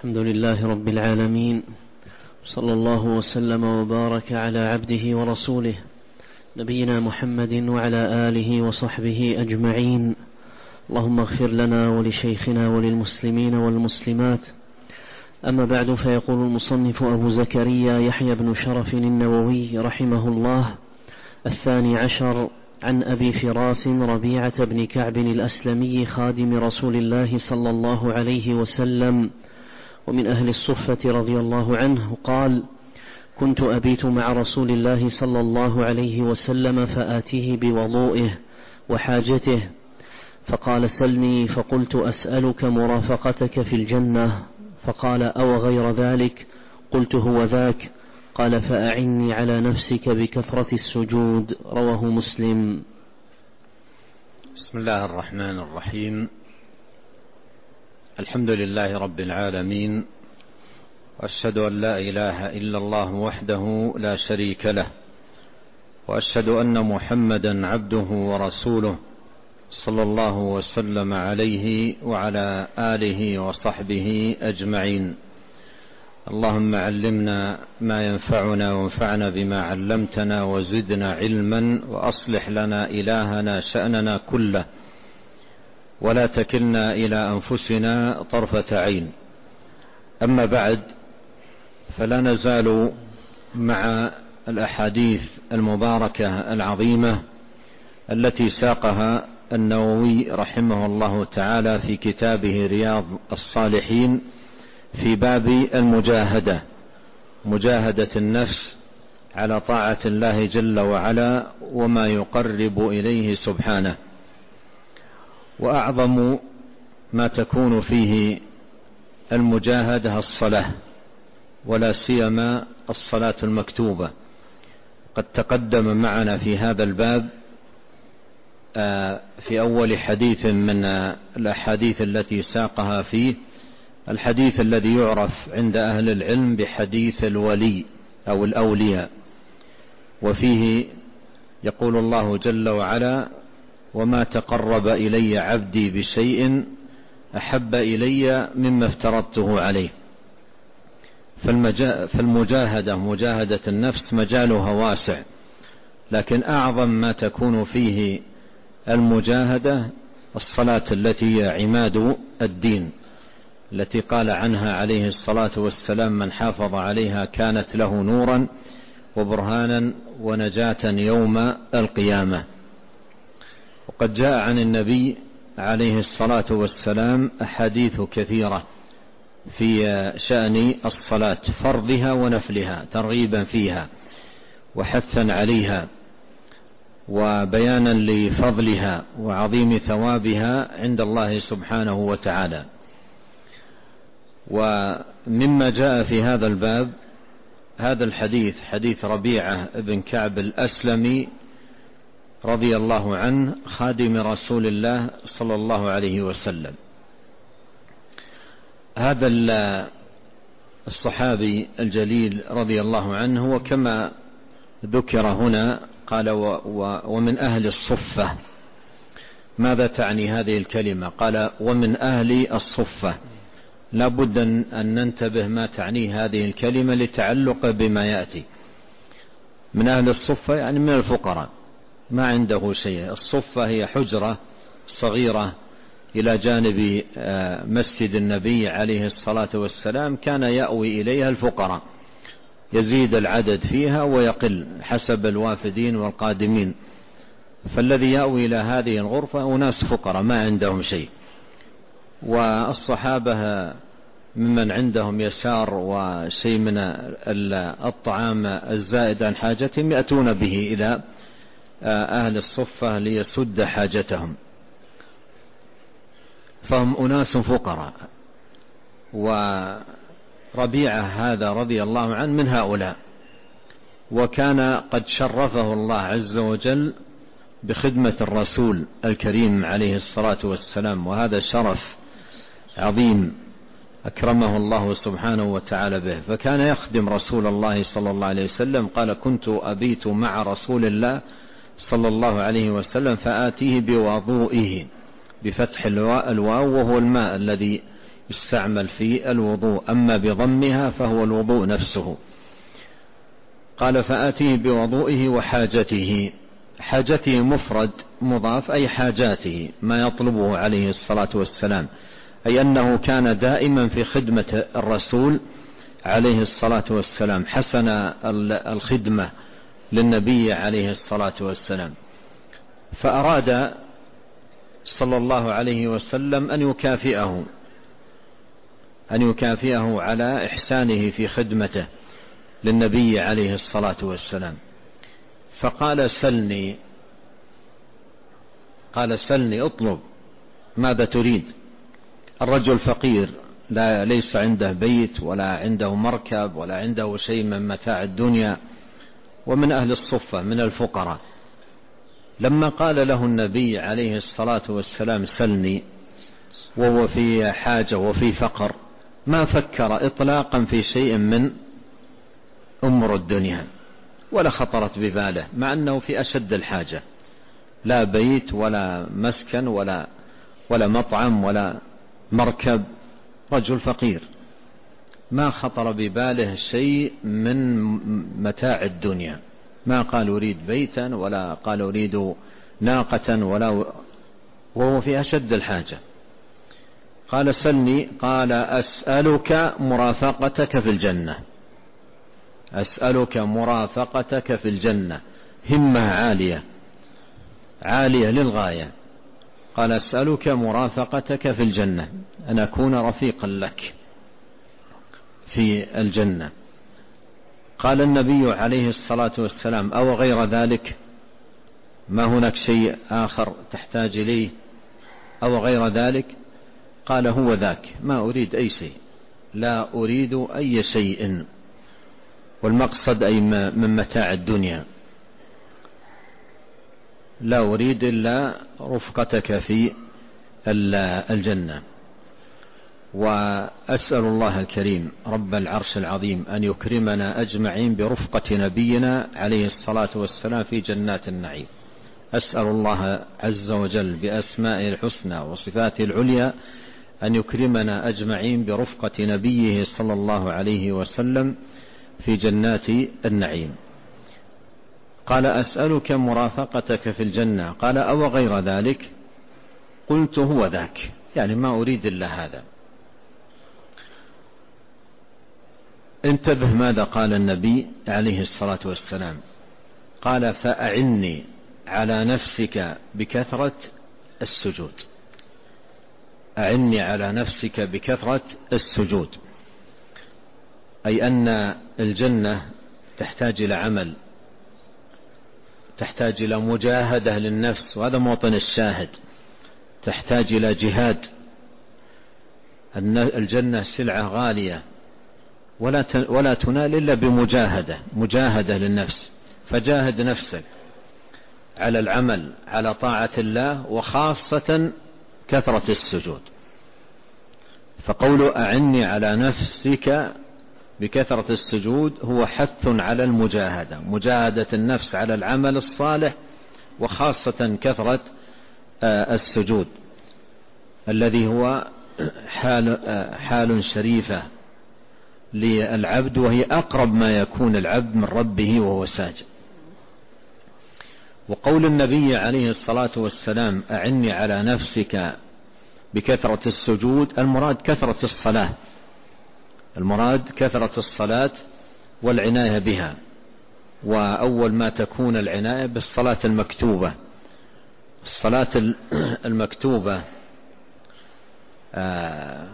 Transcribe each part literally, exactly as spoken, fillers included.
الحمد لله رب العالمين، صلى الله وسلم وبارك على عبده ورسوله نبينا محمد وعلى آله وصحبه أجمعين. اللهم اغفر لنا ولشيخنا وللمسلمين والمسلمات. أما بعد، فيقول المصنف أبو زكريا يحيى بن شرف النووي رحمه الله: الثاني عشر عن أبي فراس ربيعة بن كعب الأسلمي خادم رسول الله صلى الله عليه وسلم ومن أهل الصفة رضي الله عنه قال: كنت أبيت مع رسول الله صلى الله عليه وسلم فآتيه بوضوئه وحاجته، فقال: سلني، فقلت: أسألك مرافقتك في الجنة، فقال: أو غير ذلك؟ قلت: هو ذاك. قال: فأعني على نفسك بكثرة السجود. رواه مسلم. بسم الله الرحمن الرحيم. الحمد لله رب العالمين، وأشهد أن لا إله إلا الله وحده لا شريك له، وأشهد أن محمدا عبده ورسوله صلى الله وسلم عليه وعلى آله وصحبه أجمعين. اللهم علمنا ما ينفعنا وانفعنا بما علمتنا وزدنا علما، وأصلح لنا إلهنا شأننا كله، ولا تكلنا إلى أنفسنا طرفة عين. أما بعد، فلا نزال مع الأحاديث المباركة العظيمة التي ساقها النووي رحمه الله تعالى في كتابه رياض الصالحين في باب المجاهدة، مجاهدة النفس على طاعة الله جل وعلا وما يقرب إليه سبحانه. وأعظم ما تكون فيه المجاهدة الصلاة، ولا سيما الصلاة المكتوبة. قد تقدم معنا في هذا الباب في أول حديث من الأحاديث التي ساقها فيه الحديث الذي يعرف عند أهل العلم بحديث الولي أو الأولياء، وفيه يقول الله جل وعلا: وما تقرب إلي عبدي بشيء أحب إلي مما افترضته عليه. فالمجاهدة، مجاهدة النفس، مجالها واسع، لكن أعظم ما تكون فيه المجاهدة الصلاة التي هي عماد الدين، التي قال عنها عليه الصلاة والسلام: من حافظ عليها كانت له نورا وبرهانا ونجاة يوم القيامة. وقد جاء عن النبي عليه الصلاة والسلام أحاديث كثيرة في شأن الصلاة، فرضها ونفلها، ترغيبا فيها وحثا عليها وبيانا لفضلها وعظيم ثوابها عند الله سبحانه وتعالى. ومما جاء في هذا الباب هذا الحديث، حديث ربيعة بن كعب الأسلمي رضي الله عنه خادم رسول الله صلى الله عليه وسلم. هذا الصحابي الجليل رضي الله عنه، وكما ذكر هنا قال: ومن أهل الصفة. ماذا تعني هذه الكلمة؟ قال: ومن أهل الصفة. لا بد أن ننتبه ما تعنيه هذه الكلمة لتعلق بما يأتي. من أهل الصفة يعني من الفقراء، ما عنده شيء. الصفة هي حجرة صغيرة إلى جانب مسجد النبي عليه الصلاة والسلام، كان يأوي إليها الفقراء، يزيد العدد فيها ويقل حسب الوافدين والقادمين. فالذي يأوي إلى هذه الغرفة أناس فقراء ما عندهم شيء، والصحابة ممن عندهم يسار وشيء من الطعام الزائد عن حاجتهم يأتون به إلى أهل الصفة ليسد حاجتهم، فهم أناس فقراء. وربيعة هذا رضي الله عنه من هؤلاء، وكان قد شرفه الله عز وجل بخدمة الرسول الكريم عليه الصلاة والسلام، وهذا شرف عظيم أكرمه الله سبحانه وتعالى به. فكان يخدم رسول الله صلى الله عليه وسلم. قال: كنت أبيت مع رسول الله صلى الله عليه وسلم فآتيه بوضوئه، بفتح الواو، وهو الماء الذي يستعمل في الوضوء، أما بضمها فهو الوضوء نفسه. قال فآتيه بوضوئه وحاجته. حاجته مفرد مضاف، أي حاجاته ما يطلبه عليه الصلاة والسلام، أي أنه كان دائما في خدمة الرسول عليه الصلاة والسلام، حسن الخدمة للنبي عليه الصلاة والسلام. فأراد صلى الله عليه وسلم أن يكافئه أن يكافئه على إحسانه في خدمته للنبي عليه الصلاة والسلام. فقال سلني قال سلني اطلب، ماذا تريد؟ الرجل فقير، لا ليس عنده بيت ولا عنده مركب ولا عنده شيء من متاع الدنيا، ومن أهل الصفة من الفقراء. لما قال له النبي عليه الصلاة والسلام سلني وهو في حاجة وفي فقر، ما فكر إطلاقا في شيء من أمور الدنيا ولا خطرت بباله، مع أنه في أشد الحاجة، لا بيت ولا مسكن ولا ولا مطعم ولا مركب، رجل فقير، ما خطر بباله شيء من متاع الدنيا، ما قال أريد بيتا ولا قال أريد ناقة، ولا وهو في أشد الحاجة. قال سلني، قال أسألك مرافقتك في الجنة، أسألك مرافقتك في الجنة، همة عالية عالية للغاية. قال أسألك مرافقتك في الجنة، أن أكون رفيقا لك في الجنة. قال النبي عليه الصلاة والسلام أو غير ذلك؟ ما هناك شيء آخر تحتاج إليه أو غير ذلك؟ قال هو ذاك، ما أريد أي شيء، لا أريد أي شيء، والمقصد أي من متاع الدنيا، لا أريد إلا رفقتك في الجنة. وأسأل الله الكريم رب العرش العظيم أن يكرمنا أجمعين برفقة نبينا عليه الصلاة والسلام في جنات النعيم. أسأل الله عز وجل بأسمائه الحسنى وصفاته العليا أن يكرمنا أجمعين برفقة نبيه صلى الله عليه وسلم في جنات النعيم. قال أسألك مرافقتك في الجنة، قال أو غير ذلك؟ قلت هو ذاك، يعني ما أريد إلا هذا. انتبه ماذا قال النبي عليه الصلاة والسلام، قال فأعني على نفسك بكثرة السجود، أعني على نفسك بكثرة السجود، أي أن الجنة تحتاج إلى عمل، تحتاج إلى مجاهدة للنفس، وهذا موطن الشاهد، تحتاج إلى جهاد. الجنة سلعة غالية ولا ولا تنال إلا بمجاهدة، مجاهدة للنفس، فجاهد نفسك على العمل على طاعة الله، وخاصة كثرة السجود. فقول أعني على نفسك بكثرة السجود هو حث على المجاهدة، مجاهدة النفس على العمل الصالح، وخاصة كثرة السجود الذي هو حال, حال شريفة للعبد، وهي أقرب ما يكون العبد من ربه وهو ساجد. وقول النبي عليه الصلاة والسلام أعني على نفسك بكثرة السجود، المراد كثرة الصلاة، المراد كثرة الصلاة والعناية بها، وأول ما تكون العناية بالصلاة المكتوبة. الصلاة المكتوبة آه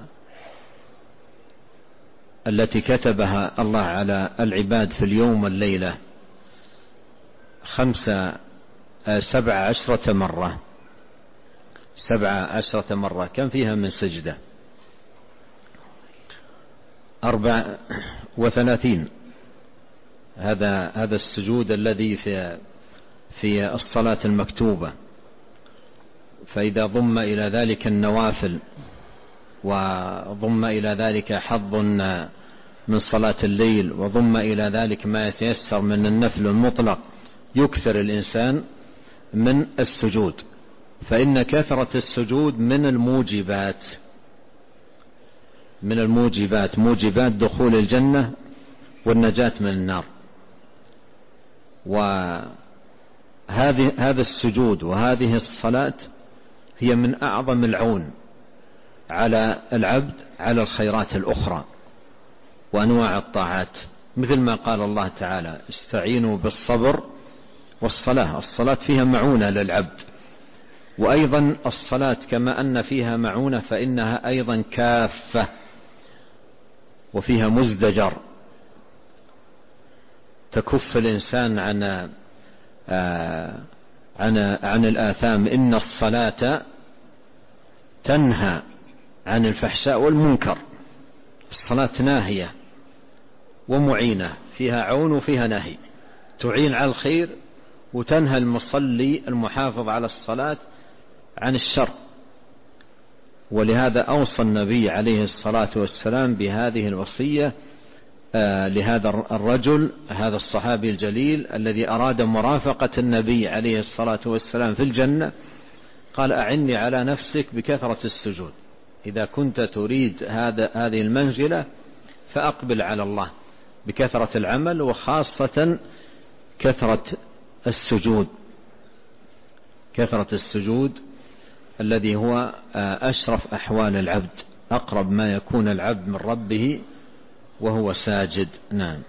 التي كتبها الله على العباد في اليوم والليلة خمسة آه سبع عشرة مرة، سبع عشرة مرة، كم فيها من سجدة؟ أربع وثلاثين. هذا هذا السجود الذي في في الصلاة المكتوبة. فإذا ضم إلى ذلك النوافل، وضم إلى ذلك حظ من صلاة الليل، وضم إلى ذلك ما يتيسر من النفل المطلق، يكثر الإنسان من السجود، فإن كثرة السجود من الموجبات من الموجبات، موجبات دخول الجنة والنجاة من النار. وهذه هذا السجود وهذه الصلاة هي من أعظم العون على العبد على الخيرات الأخرى وأنواع الطاعات، مثل ما قال الله تعالى: استعينوا بالصبر والصلاة. الصلاة فيها معونة للعبد، وأيضا الصلاة كما أن فيها معونة فإنها أيضا كافة وفيها مزدجر، تكف الإنسان عن عن عن الآثام. إن الصلاة تنهى عن الفحشاء والمنكر. الصلاة ناهية ومعينة، فيها عون وفيها نهي، تعين على الخير وتنهى المصلي المحافظ على الصلاة عن الشر. ولهذا أوصى النبي عليه الصلاة والسلام بهذه الوصية آه لهذا الرجل، هذا الصحابي الجليل الذي أراد مرافقة النبي عليه الصلاة والسلام في الجنة. قال: أعني على نفسك بكثرة السجود. إذا كنت تريد هذا هذه المنزلة فأقبل على الله بكثرة العمل، وخاصة كثرة السجود، كثرة السجود الذي هو أشرف أحوال العبد، أقرب ما يكون العبد من ربه وهو ساجد. نعم.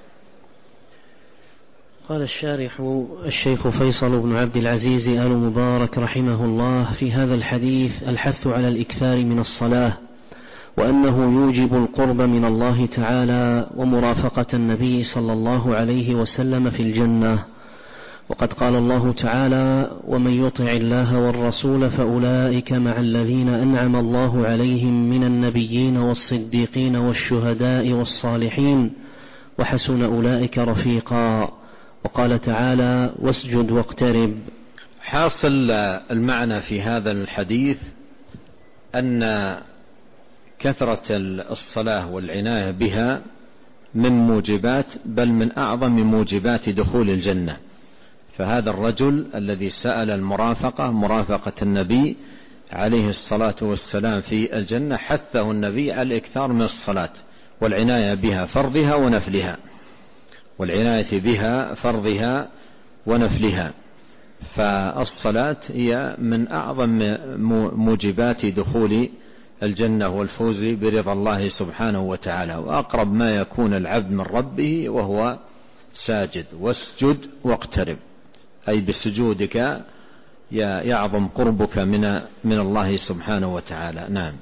قال الشارح الشيخ فيصل بن عبد العزيز آل مبارك رحمه الله في هذا الحديث الحث على الإكثار من الصلاة، وأنه يوجب القرب من الله تعالى ومرافقة النبي صلى الله عليه وسلم في الجنة. وقد قال الله تعالى: ومن يطع الله والرسول فأولئك مع الذين أنعم الله عليهم من النبيين والصديقين والشهداء والصالحين وحسن أولئك رفيقا. وقال تعالى: واسجد واقترب. حاصل المعنى في هذا الحديث أن كثرة الصلاة والعناية بها من موجبات، بل من أعظم موجبات دخول الجنة. فهذا الرجل الذي سأل المرافقة، مرافقة النبي عليه الصلاة والسلام في الجنة، حثه النبي على الإكثار من الصلاة والعناية بها، فرضها ونفلها، والعناية بها فرضها ونفلها. فالصلاة هي من أعظم موجبات دخول الجنة والفوز برضا الله سبحانه وتعالى، وأقرب ما يكون العبد من ربه وهو ساجد. واسجد واقترب، أي بسجودك يعظم قربك من من الله سبحانه وتعالى. نعم.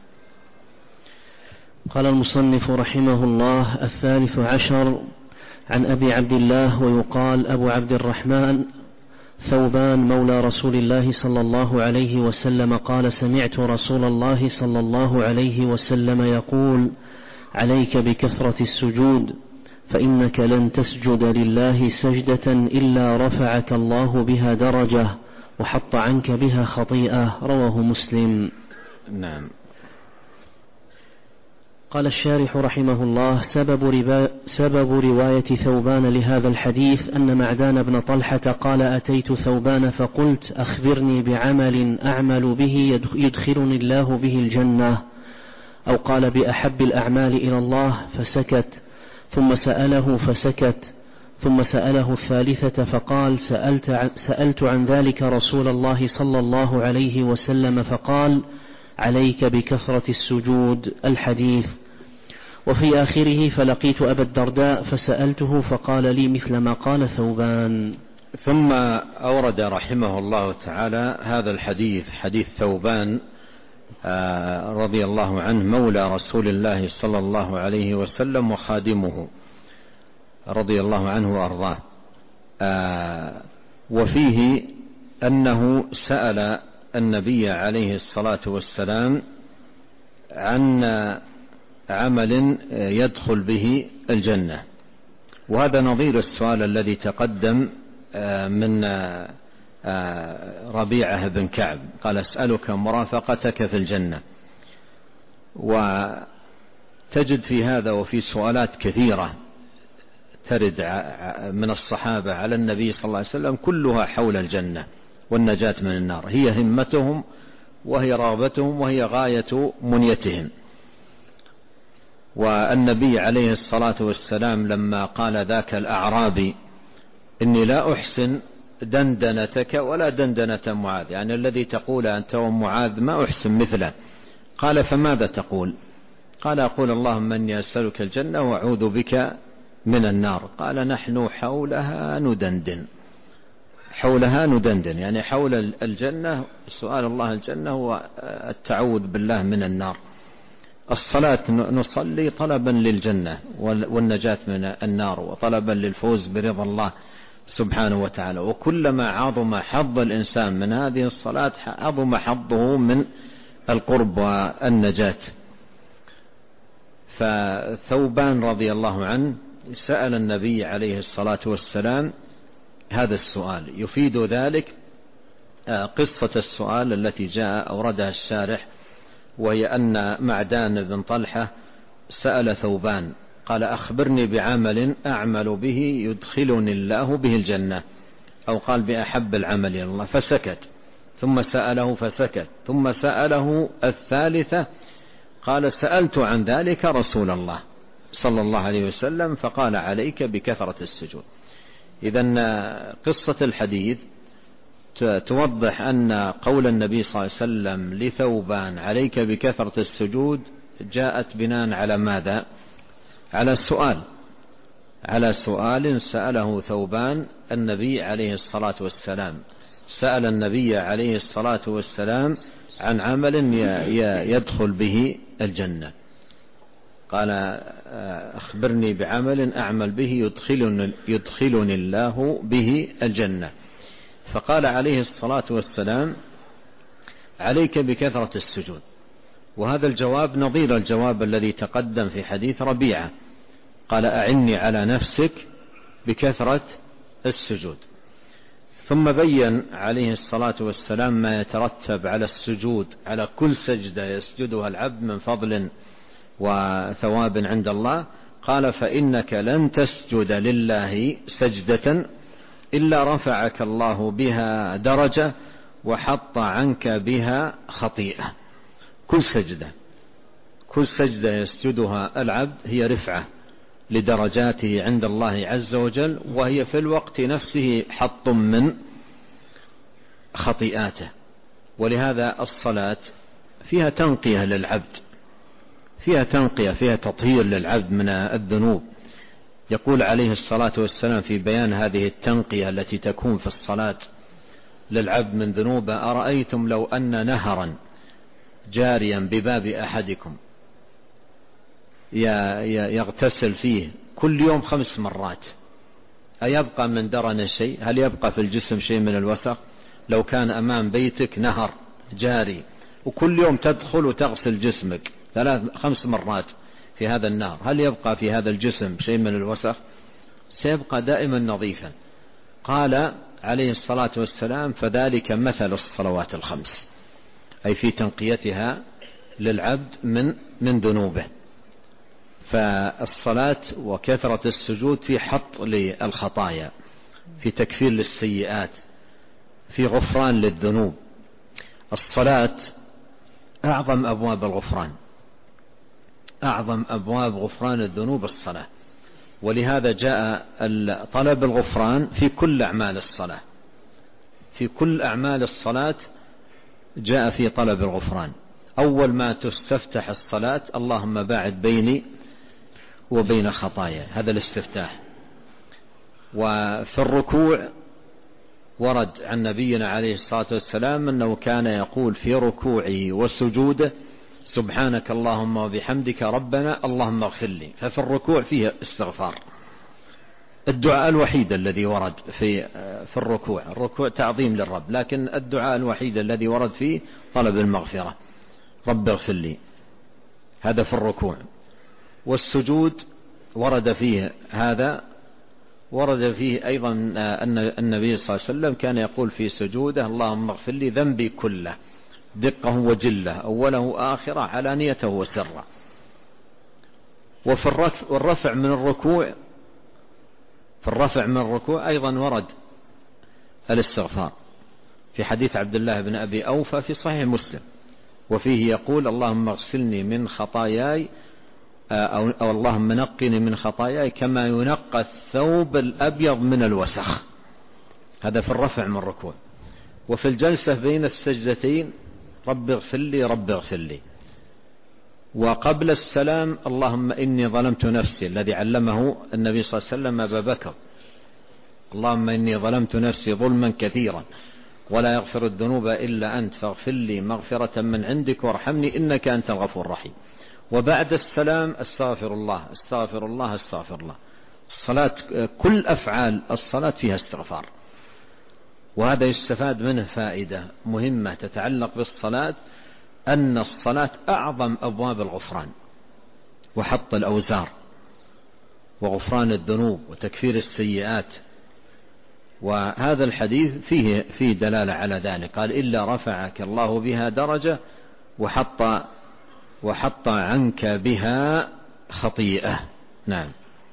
قال المصنف رحمه الله: الثالث عشر عن أبي عبد الله ويقال أبو عبد الرحمن ثوبان مولى رسول الله صلى الله عليه وسلم قال: سمعت رسول الله صلى الله عليه وسلم يقول: عليك بكثرة السجود، فإنك لن تسجد لله سجدة إلا رفعك الله بها درجة وحط عنك بها خطيئة. رواه مسلم. نعم. قال الشارح رحمه الله: سبب, ربا سبب رواية ثوبان لهذا الحديث أن معدان بن طلحة قال: أتيت ثوبان فقلت: أخبرني بعمل أعمل به يدخلني الله به الجنة، أو قال: بأحب الأعمال إلى الله، فسكت، ثم سأله فسكت، ثم سأله الثالثة فقال: سألت عن, سألت عن ذلك رسول الله صلى الله عليه وسلم فقال: عليك بكثرة السجود. الحديث. وفي آخره: فلقيت أبا الدرداء فسألته فقال لي مثل ما قال ثوبان. ثم أورد رحمه الله تعالى هذا الحديث، حديث ثوبان رضي الله عنه مولى رسول الله صلى الله عليه وسلم وخادمه رضي الله عنه وأرضاه. وفيه أنه سأل النبي عليه الصلاة والسلام عن عمل يدخل به الجنة، وهذا نظير السؤال الذي تقدم من ربيعة بن كعب، قال: أسألك مرافقتك في الجنة. وتجد في هذا وفي سؤالات كثيرة ترد من الصحابة على النبي صلى الله عليه وسلم كلها حول الجنة والنجاة من النار، هي همتهم وهي رغبتهم وهي غاية منيتهم. والنبي عليه الصلاة والسلام لما قال ذاك الأعرابي إني لا أحسن دندنتك ولا دندنة معاذ، يعني الذي تقول أنت ومعاذ ما أحسن مثله، قال فماذا تقول؟ قال أقول اللهم إني أسألك الجنة وأعوذ بك من النار. قال نحن حولها ندندن، حولها ندندن يعني حول الجنة، سؤال الله الجنة والتعوذ بالله من النار. الصلاة نصلي طلبا للجنة والنجاة من النار وطلبا للفوز برضا الله سبحانه وتعالى، وكلما عظم حظ الإنسان من هذه الصلاة عظم حظه من القرب والنجاة. فثوبان رضي الله عنه سأل النبي عليه الصلاة والسلام هذا السؤال. يفيد ذلك قصة السؤال التي جاء أوردها الشارح، وهي أن معدان بن طلحة سأل ثوبان قال أخبرني بعمل أعمل به يدخلني الله به الجنة، أو قال بأحب العمل إلى الله، فسكت، ثم سأله فسكت، ثم سأله الثالثة قال سألت عن ذلك رسول الله صلى الله عليه وسلم فقال عليك بكثرة السجود. إذن قصة الحديث توضح أن قول النبي صلى الله عليه وسلم لثوبان عليك بكثرة السجود جاءت بناء على ماذا؟ على سؤال، على سؤال سأله ثوبان النبي عليه الصلاة والسلام، سأل النبي عليه الصلاة والسلام عن عمل يدخل به الجنة، قال أخبرني بعمل أعمل به يدخلني, يدخلني الله به الجنة، فقال عليه الصلاة والسلام عليك بكثرة السجود. وهذا الجواب نظير الجواب الذي تقدم في حديث ربيعة، قال أعني على نفسك بكثرة السجود. ثم بين عليه الصلاة والسلام ما يترتب على السجود، على كل سجدة يسجدها العبد من فضل وثواب عند الله. قال فإنك لن تسجد لله سجدة إلا رفعك الله بها درجة وحط عنك بها خطيئة. كل سجدة كل سجدة يسجدها العبد هي رفعة لدرجاته عند الله عز وجل، وهي في الوقت نفسه حط من خطيئاته. ولهذا الصلاة فيها تنقية للعبد، فيها تنقية، فيها تطهير للعبد من الذنوب. يقول عليه الصلاة والسلام في بيان هذه التنقية التي تكون في الصلاة للعبد من ذنوبه: أرأيتم لو أن نهرا جاريا بباب أحدكم يغتسل فيه كل يوم خمس مرات، أيبقى من درن شيء؟ هل يبقى في الجسم شيء من الوسخ؟ لو كان أمام بيتك نهر جاري وكل يوم تدخل وتغسل جسمك ثلاث خمس مرات في هذا النهر، هل يبقى في هذا الجسم شيء من الوسخ؟ سيبقى دائما نظيفا. قال عليه الصلاة والسلام: فذلك مثل الصلوات الخمس، أي في تنقيتها للعبد من من ذنوبه. فالصلاة وكثرة السجود في حط للخطايا، في تكفير للسيئات، في غفران للذنوب. الصلاة أعظم أبواب الغفران، أعظم أبواب غفران الذنوب الصلاة. ولهذا جاء طلب الغفران في كل أعمال الصلاة، في كل أعمال الصلاة جاء في طلب الغفران. أول ما تستفتح الصلاة: اللهم باعد بيني وبين خطايا، هذا الاستفتاح. وفي الركوع ورد عن نبينا عليه الصلاة والسلام أنه كان يقول في ركوعه وسجوده: سبحانك اللهم وبحمدك ربنا اللهم اغفر لي. ففي الركوع فيه استغفار، الدعاء الوحيد الذي ورد في في الركوع، الركوع تعظيم للرب، لكن الدعاء الوحيد الذي ورد فيه طلب المغفرة، رب اغفر لي، هذا في الركوع. والسجود ورد فيه هذا، ورد فيه أيضا أن النبي صلى الله عليه وسلم كان يقول في سجوده: اللهم اغفر لي ذنبي كله دقه وجله أوله آخره علانيته وسره. وفي الرفع من الركوع، في الرفع من الركوع أيضا ورد الاستغفار في حديث عبد الله بن أبي أوفى في صحيح مسلم، وفيه يقول: اللهم اغسلني من خطاياي أو, أو اللهم نقني من خطاياي كما ينقى الثوب الأبيض من الوسخ. هذا في الرفع من الركوع. وفي الجلسة بين السجدتين رب اغفر لي رب اغفر لي. وقبل السلام اللهم إني ظلمت نفسي، الذي علمه النبي صلى الله عليه وسلم أبا بكر، اللهم إني ظلمت نفسي ظلما كثيرا ولا يغفر الذنوب إلا أنت فاغفر لي مغفرة من عندك وارحمني إنك أنت الغفور الرحيم. وبعد السلام استغفر الله استغفر الله استغفر الله. الصلاة كل أفعال الصلاة فيها استغفار، وهذا يستفاد منه فائدة مهمة تتعلق بالصلاة، أن الصلاة أعظم أبواب الغفران وحط الأوزار وغفران الذنوب وتكفير السيئات. وهذا الحديث فيه فيه دلالة على ذلك، قال إلا رفعك الله بها درجة وحط وحط عنك بها خطيئة. نعم.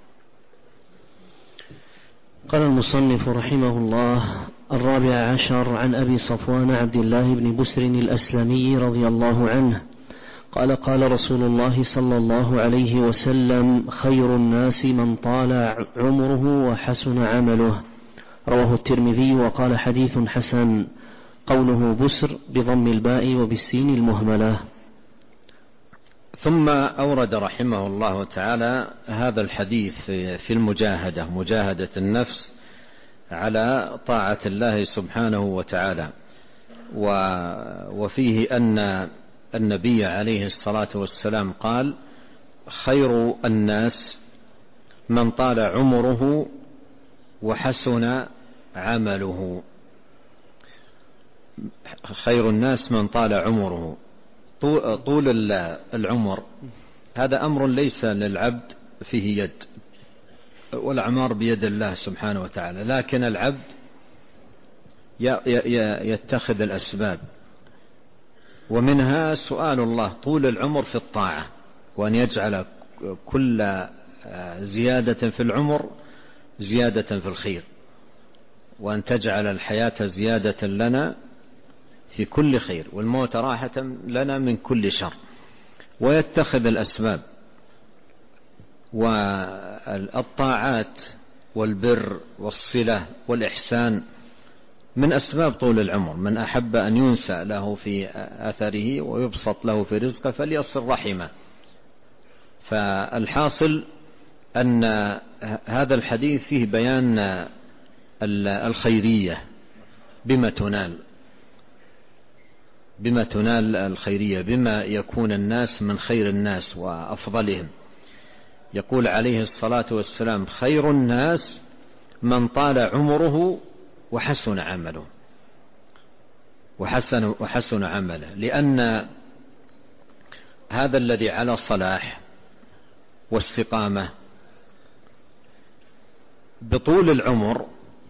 قال المصنف رحمه الله: الرابع عشر عن أبي صفوان عبد الله بن بسر الأسلمي رضي الله عنه قال: قال رسول الله صلى الله عليه وسلم: خير الناس من طال عمره وحسن عمله. رواه الترمذي وقال حديث حسن. قوله بسر بضم الباء وبالسين المهملة. ثم أورد رحمه الله تعالى هذا الحديث في المجاهدة، مجاهدة النفس على طاعة الله سبحانه وتعالى، وفيه أن النبي عليه الصلاة والسلام قال: خير الناس من طال عمره وحسن عمله. خير الناس من طال عمره. طول العمر هذا أمر ليس للعبد فيه يد، والأعمار بيد الله سبحانه وتعالى، لكن العبد يتخذ الأسباب، ومنها سؤال الله طول العمر في الطاعة، وأن يجعل كل زيادة في العمر زيادة في الخير، وأن تجعل الحياة زيادة لنا في كل خير والموت راحة لنا من كل شر، ويتخذ الأسباب. والطاعات والبر والصلة والإحسان من أسباب طول العمر. من أحب أن ينسى له في أثره ويبسط له في رزقه فليصل رحمه. فالحاصل أن هذا الحديث فيه بيان الخيرية، بما تنال بما تنال الخيرية، بما يكون الناس من خير الناس وأفضلهم. يقول عليه الصلاة والسلام: خير الناس من طال عمره وحسن عمله. وحسن, وحسن عمله لأن هذا الذي على صلاح واستقامة بطول العمر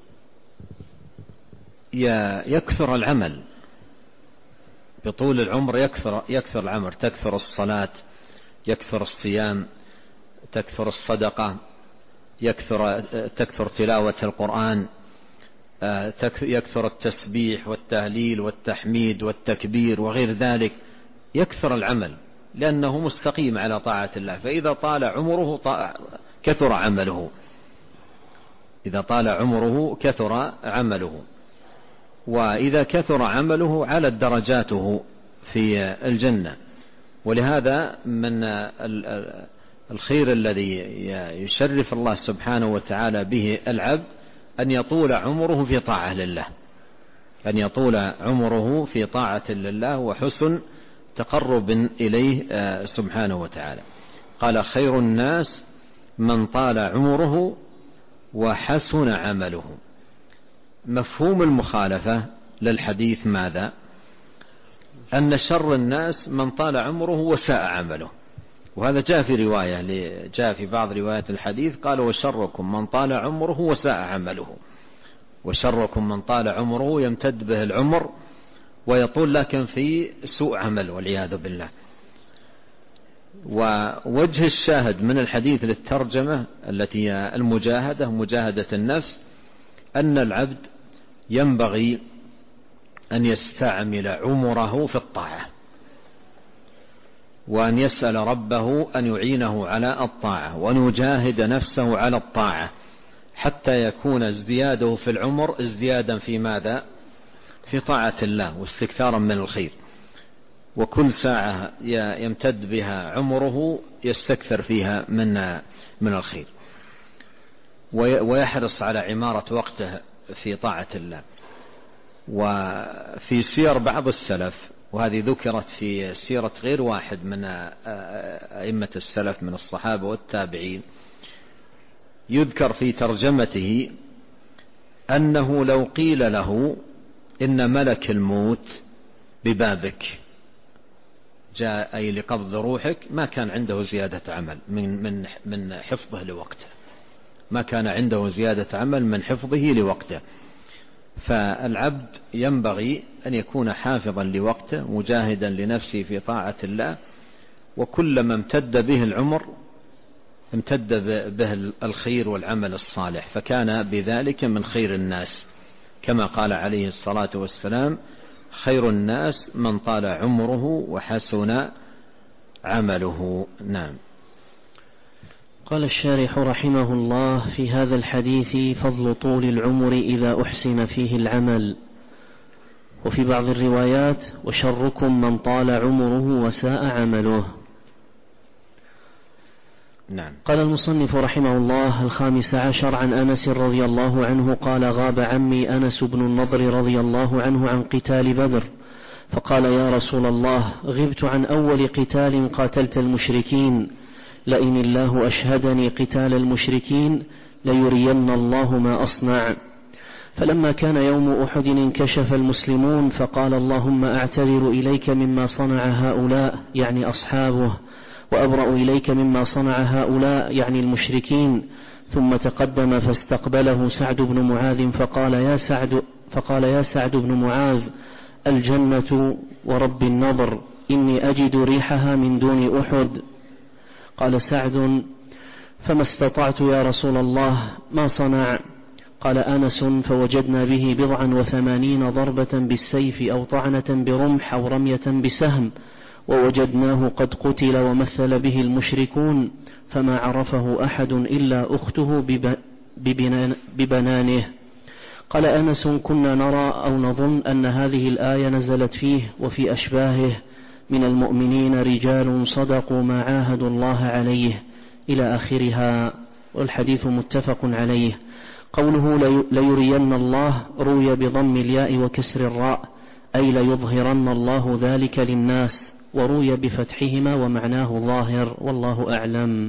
يكثر العمل. بطول العمر يكثر, يكثر العمل، تكثر الصلاة، يكثر الصيام، تكثر الصدقة، يكثر تكثر تلاوة القرآن، يكثر التسبيح والتهليل والتحميد والتكبير وغير ذلك. يكثر العمل لأنه مستقيم على طاعة الله. فإذا طال عمره كثر عمله، إذا طال عمره كثر عمله، وإذا كثر عمله علت درجاته في الجنة. ولهذا من الخير الذي يشرف الله سبحانه وتعالى به العبد أن يطول عمره في طاعة لله، أن يطول عمره في طاعة لله وحسن تقرب إليه سبحانه وتعالى. قال: خير الناس من طال عمره وحسن عمله. مفهوم المخالفة للحديث ماذا؟ أن شر الناس من طال عمره وساء عمله. وهذا جاء في رواية، جاء في بعض روايات الحديث قال: وشركم من طال عمره وساء عمله. وشركم من طال عمره يمتد به العمر ويطول لكن في سوء عمل والعياذ بالله. ووجه الشاهد من الحديث للترجمة التي هي المجاهدة، مجاهدة النفس، أن العبد ينبغي أن يستعمل عمره في الطاعة، وأن يسأل ربه أن يعينه على الطاعة، وأن يجاهد نفسه على الطاعة حتى يكون ازدياده في العمر ازديادا في ماذا؟ في طاعة الله واستكثارا من الخير. وكل ساعة يمتد بها عمره يستكثر فيها من من الخير، ويحرص على عمارة وقته في طاعة الله. وفي سير بعض السلف، وهذه ذكرت في سيرة غير واحد من أئمة السلف من الصحابة والتابعين، يذكر في ترجمته أنه لو قيل له إن ملك الموت ببابك جاء أي لقبض روحك، ما كان عنده زيادة عمل من من من حفظه لوقته، ما كان عنده زيادة عمل من حفظه لوقته. فالعبد ينبغي أن يكون حافظا لوقته مجاهدا لنفسه في طاعة الله، وكلما امتد به العمر امتد به الخير والعمل الصالح، فكان بذلك من خير الناس، كما قال عليه الصلاة والسلام: خير الناس من طال عمره وحسن عمله. نعم. قال الشارح رحمه الله: في هذا الحديث فضل طول العمر إذا أحسن فيه العمل. وفي بعض الروايات: وشركم من طال عمره وساء عمله. نعم. قال المصنف رحمه الله: الخامس عشر عن أنس رضي الله عنه قال: غاب عمي أنس بن النضر رضي الله عنه عن قتال بدر، فقال: يا رسول الله، غبت عن أول قتال قاتلت المشركين، لئن الله أشهدني قتال المشركين ليرين الله ما أصنع. فلما كان يوم أحد انكشف المسلمون، فقال: اللهم أعتذر إليك مما صنع هؤلاء، يعني أصحابه، وأبرأ إليك مما صنع هؤلاء، يعني المشركين. ثم تقدم فاستقبله سعد بن معاذ فقال: يا سعد فقال يا سعد بن معاذ، الجنة ورب النضر، إني أجد ريحها من دون أحد. قال سعد: فما استطعت يا رسول الله، ما صنع؟ قال أنس: فوجدنا به بضعا وثمانين ضربة بالسيف أو طعنة برمح أو رمية بسهم، ووجدناه قد قتل ومثل به المشركون، فما عرفه أحد إلا أخته ببنانه. قال أنس: كنا نرى أو نظن أن هذه الآية نزلت فيه وفي أشباهه من المؤمنين رجال صدقوا ما عاهدوا الله عليه، إلى آخرها. والحديث متفق عليه. قوله ليرين الله روي بضم الياء وكسر الراء، أي ليظهرن الله ذلك للناس، وروي بفتحهما ومعناه ظاهر، والله أعلم.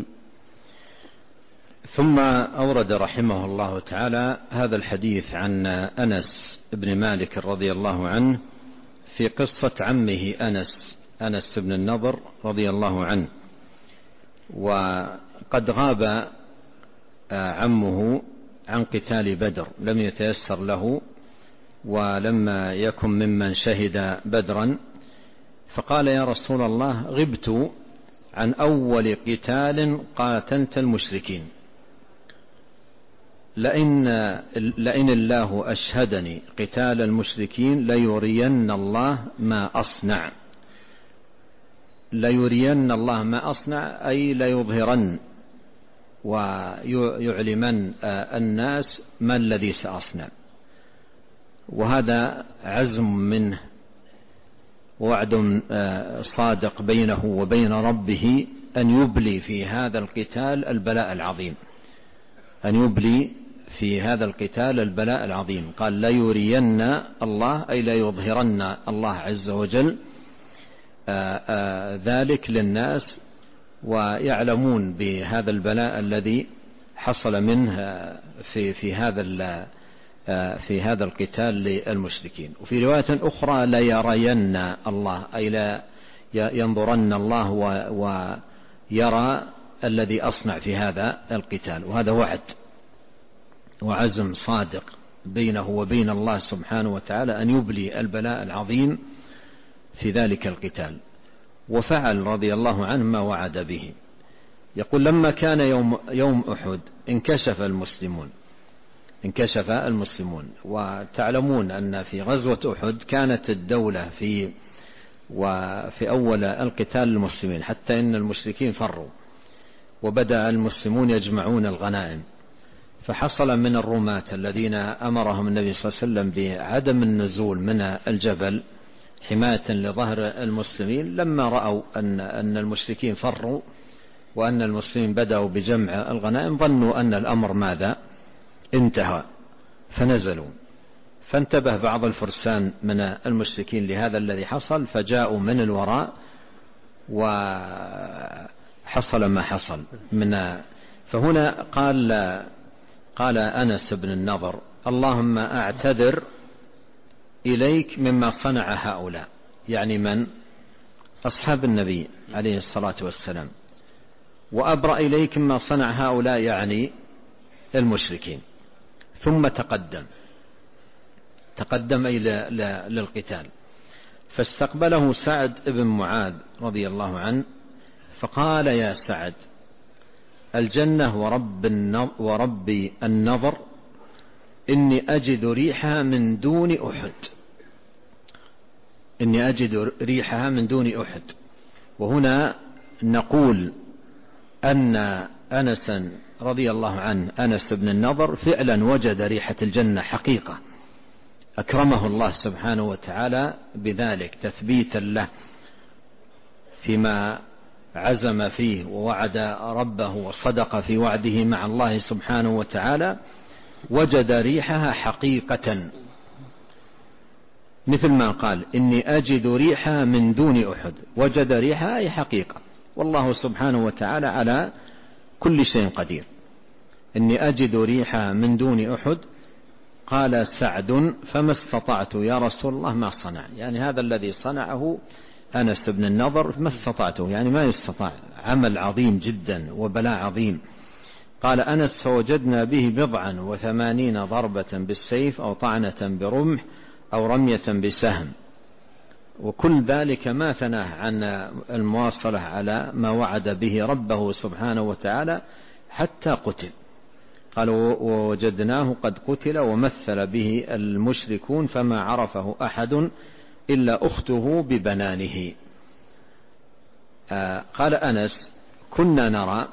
ثم أورد رحمه الله تعالى هذا الحديث عن أنس بن مالك رضي الله عنه في قصة عمه أنس أنس بن النضر رضي الله عنه. وقد غاب عمه عن قتال بدر، لم يتيسر له ولما يكن ممن شهد بدرا، فقال: يا رسول الله، غبت عن أول قتال قاتلت المشركين، لئن, لئن الله أشهدني قتال المشركين ليرين الله ما أصنع. ليرين الله ما أصنع أي ليظهرن ويعلمن الناس ما الذي سأصنع. وهذا عزم منه، وعد صادق بينه وبين ربه أن يبلي في هذا القتال البلاء العظيم، أن يبلي في هذا القتال البلاء العظيم. قال: لا يرين الله أي لا يظهرن الله عز وجل آآ آآ ذلك للناس، ويعلمون بهذا البلاء الذي حصل منه في في هذا في هذا القتال للمشركين. وفي رواية أخرى: لا يرين الله أي لا ينظرن الله ويرى الذي أصنع في هذا القتال. وهذا وعد وعزم صادق بينه وبين الله سبحانه وتعالى أن يبلي البلاء العظيم في ذلك القتال، وفعل رضي الله عنه ما وعد به. يقول: لما كان يوم, يوم أحد انكشف المسلمون انكشف المسلمون وتعلمون أن في غزوة أحد كانت الدولة في وفي أول القتال المسلمين، حتى إن المشركين فروا وبدأ المسلمون يجمعون الغنائم، فحصل من الرماة الذين أمرهم النبي صلى الله عليه وسلم بعدم النزول من الجبل حماية لظهر المسلمين، لما رأوا أن أن المشركين فروا وأن المسلمين بدأوا بجمع الغنائم ظنوا أن الأمر ماذا؟ انتهى، فنزلوا. فانتبه بعض الفرسان من المشركين لهذا الذي حصل، فجاءوا من الوراء وحصل ما حصل من. فهنا قال قال أنس بن النضر: اللهم أعتذر إليك مما صنع هؤلاء، يعني من؟ أصحاب النبي عليه الصلاة والسلام، وأبرأ إليك مما صنع هؤلاء، يعني المشركين. ثم تقدم تقدم إلى للقتال، فاستقبله سعد بن معاذ رضي الله عنه فقال: يا سعد، الجنة ورب ورب النظر إني أجد ريحها من دون أحد، إني أجد ريحها من دون أحد. وهنا نقول أن أنسا رضي الله عنه، أنس بن النضر، فعلا وجد ريحة الجنة حقيقة، أكرمه الله سبحانه وتعالى بذلك تثبيتا له فيما عزم فيه ووعد ربه وصدق في وعده مع الله سبحانه وتعالى، وجد ريحها حقيقة، مثل ما قال: إني أجد ريحها من دون أحد، وجد ريحها أي حقيقة، والله سبحانه وتعالى على كل شيء قدير. إني أجد ريحها من دون أحد. قال سعد: فما استطعت يا رسول الله ما صنع، يعني هذا الذي صنعه أنس بن النضر ما استطعته، يعني ما يستطاع، عمل عظيم جدا وبلاء عظيم. قال أنس: فوجدنا به بضعا وثمانين ضربة بالسيف أو طعنة برمح أو رمية بسهم، وكل ذلك ما ثناه عن المواصلة على ما وعد به ربه سبحانه وتعالى حتى قتل. قال: ووجدناه قد قتل ومثل به المشركون فما عرفه أحد إلا أخته ببنانه. آه قال أنس: كنا نرى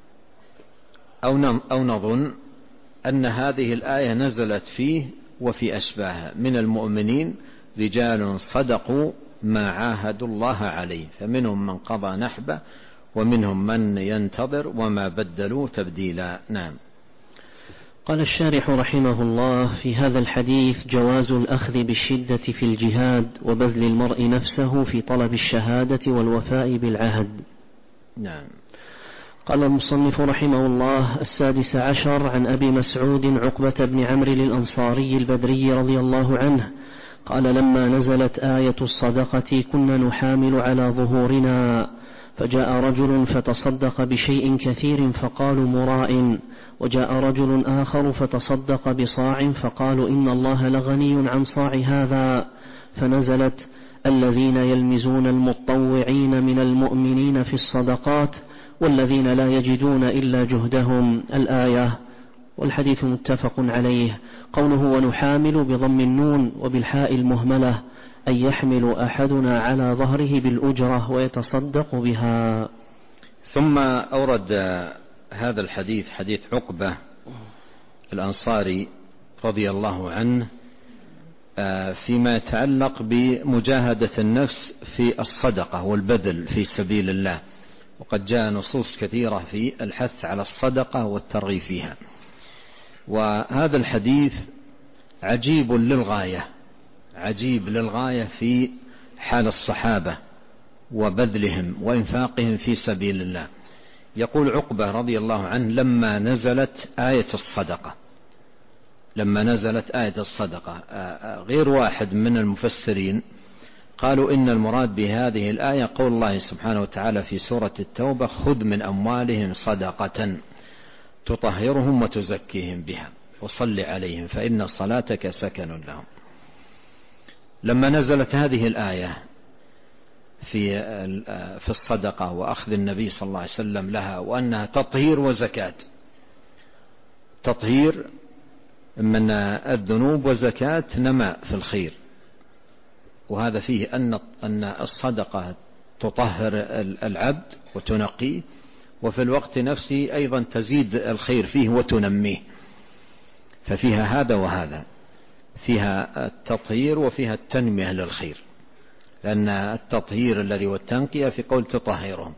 أو نظن أن هذه الآية نزلت فيه وفي أشباهه من المؤمنين رجال صدقوا ما عاهدوا الله عليه، فمنهم من قضى نحبه ومنهم من ينتظر وما بدلوا تبديلا. نعم. قال الشارح رحمه الله: في هذا الحديث جواز الأخذ بالشدة في الجهاد وبذل المرء نفسه في طلب الشهادة والوفاء بالعهد. نعم. قال المصنف رحمه الله: السادس عشر، عن أبي مسعود عقبة بن عمرو الأنصاري البدري رضي الله عنه قال: لما نزلت آية الصدقة كنا نحامل على ظهورنا، فجاء رجل فتصدق بشيء كثير فقالوا مراء، وجاء رجل آخر فتصدق بصاع فقالوا إن الله لغني عن صاع هذا، فنزلت: الذين يلمزون المتطوعين من المؤمنين في الصدقات والذين لا يجدون إلا جهدهم، الآية. والحديث متفق عليه. قوله ونحامل بضم النون وبالحاء المهملة أن يحمل أحدنا على ظهره بالأجرة ويتصدق بها. ثم أورد هذا الحديث، حديث عقبة الأنصاري رضي الله عنه، فيما يتعلق بمجاهدة النفس في الصدقة والبذل في سبيل الله، وقد جاء نصوص كثيرة في الحث على الصدقة والترغيب فيها. وهذا الحديث عجيب للغاية، عجيب للغاية في حال الصحابة وبذلهم وإنفاقهم في سبيل الله. يقول عقبة رضي الله عنه: لما نزلت آية الصدقة، لما نزلت آية الصدقة، غير واحد من المفسرين قالوا إن المراد بهذه الآية قول الله سبحانه وتعالى في سورة التوبة: خذ من أموالهم صدقة تطهرهم وتزكيهم بها وصل عليهم فإن صلاتك سكن لهم. لما نزلت هذه الآية في في الصدقة وأخذ النبي صلى الله عليه وسلم لها، وأنها تطهير وزكاة، تطهير من الذنوب وزكاة نماء في الخير، وهذا فيه أن أن الصدقة تطهر العبد وتنقيه، وفي الوقت نفسه أيضا تزيد الخير فيه وتنميه، ففيها هذا وهذا، فيها التطهير وفيها التنمية للخير، لأن التطهير الذي والتنقية في قول تطهرهم،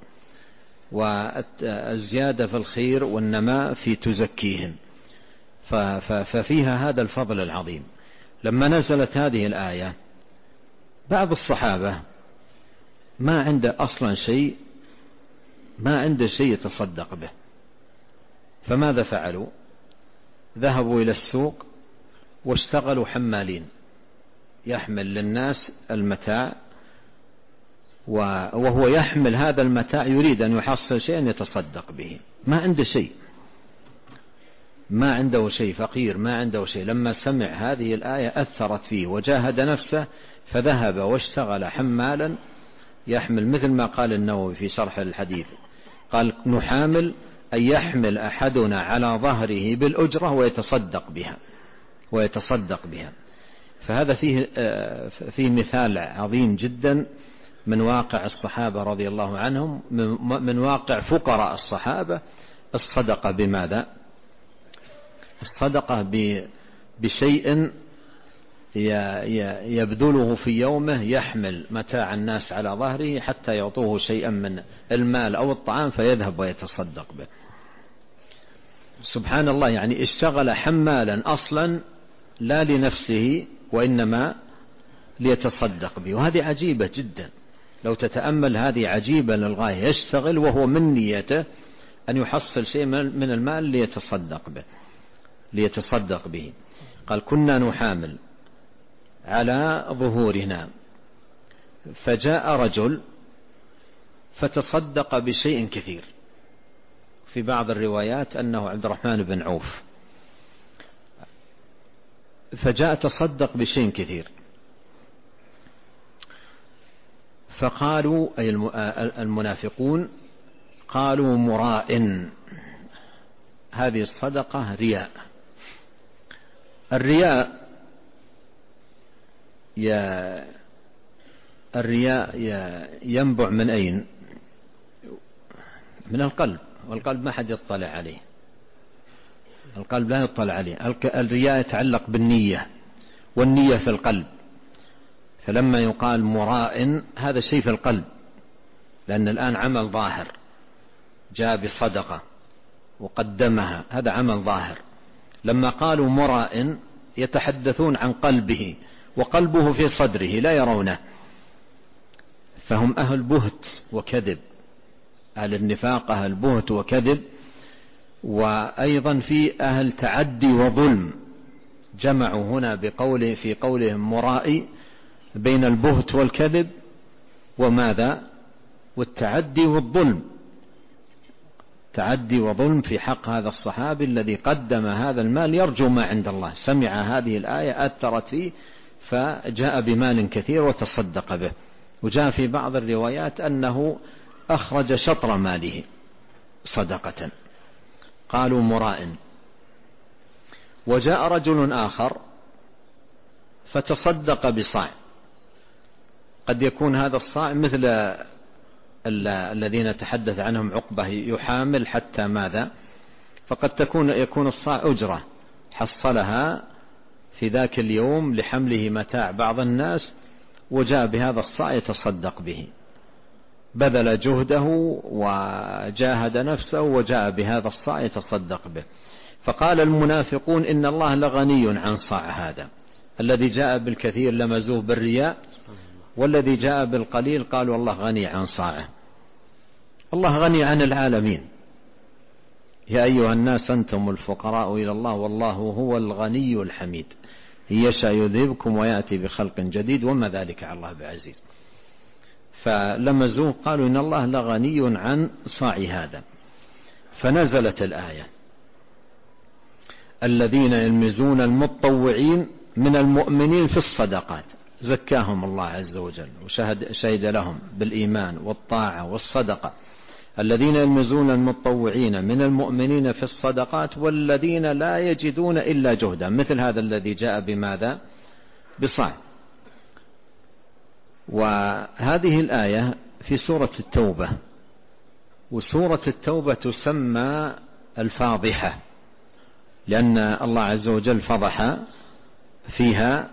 والزيادة في الخير والنماء في تزكيهم، ففيها هذا الفضل العظيم. لما نزلت هذه الآية بعض الصحابة ما عنده أصلا شيء، ما عنده شيء يتصدق به، فماذا فعلوا؟ ذهبوا إلى السوق واشتغلوا حمالين، يحمل للناس المتاع، وهو يحمل هذا المتاع يريد أن يحصل شيئا يتصدق به، ما عنده شيء، ما عنده شيء، فقير ما عنده شيء. لما سمع هذه الآية أثرت فيه وجاهد نفسه، فذهب واشتغل حمالا يحمل، مثل ما قال النووي في شرح الحديث، قال نحامل أن يحمل أحدنا على ظهره بالأجرة ويتصدق بها ويتصدق بها. فهذا فيه فيه مثال عظيم جدا من واقع الصحابة رضي الله عنهم، من واقع فقراء الصحابة، الصدقة بماذا؟ الصدقة بشيء يبذله في يومه، يحمل متاع الناس على ظهره حتى يعطوه شيئا من المال أو الطعام فيذهب ويتصدق به. سبحان الله، يعني اشتغل حمالا أصلا لا لنفسه وإنما ليتصدق به، وهذه عجيبة جدا لو تتأمل، هذه عجيبة للغاية، يشتغل وهو من نيته أن يحصل شيء من المال ليتصدق به ليتصدق به قال كنا نحامل على ظهورنا فجاء رجل فتصدق بشيء كثير، في بعض الروايات أنه عبد الرحمن بن عوف، فجاء تصدق بشيء كثير، فقالوا أي المنافقون قالوا مراء، هذه الصدقة رياء. الرياء يا الرياء ينبع من أين؟ من القلب، والقلب ما حد يطلع عليه، القلب لا يطلع عليه. الرياء يتعلق بالنية، والنية في القلب، فلما يقال مراء هذا شيء في القلب، لأن الآن عمل ظاهر، جاء بصدقة وقدمها، هذا عمل ظاهر. لما قالوا مراء يتحدثون عن قلبه، وقلبه في صدره لا يرونه، فهم أهل بهت وكذب، أهل النفاق، أهل بهت وكذب، وأيضا في أهل تعدي وظلم، جمعوا هنا بقوله في قولهم مرائي بين البهت والكذب وماذا؟ والتعدي والظلم، تعدي وظلم في حق هذا الصحابي الذي قدم هذا المال يرجو ما عند الله، سمع هذه الآية أثرت فيه فجاء بمال كثير وتصدق به. وجاء في بعض الروايات أنه أخرج شطر ماله صدقة. قالوا مراء. وجاء رجل آخر فتصدق بصاع، قد يكون هذا الصاع مثل الذين تحدث عنهم عقبة يحامل حتى ماذا، فقد تكون يكون الصاع أجرة حصلها في ذاك اليوم لحمله متاع بعض الناس، وجاء بهذا الصاع يتصدق به، بذل جهده وجاهد نفسه وجاء بهذا الصاع يتصدق به. فقال المنافقون إن الله لغني عن صاع هذا، الذي جاء بالكثير لمزوه بالرياء، والذي جاء بالقليل قالوا الله غني عن صاعه. الله غني عن العالمين، يا أيها الناس أنتم الفقراء إلى الله والله هو الغني الحميد، إن يشاء يذهبكم ويأتي بخلق جديد وما ذلك على الله بعزيز. فلمزوه قالوا إن الله لغني عن صاع هذا. فنزلت الآية الذين يلمزون المتطوعين من المؤمنين في الصدقات، زكاهم الله عز وجل وشهد شهد لهم بالإيمان والطاعة والصدقة. الذين يلمزون المتطوعين من المؤمنين في الصدقات والذين لا يجدون إلا جهدا، مثل هذا الذي جاء بماذا؟ بصاع. وهذه الآية في سورة التوبة، وسورة التوبة تسمى الفاضحة لأن الله عز وجل فضح فيها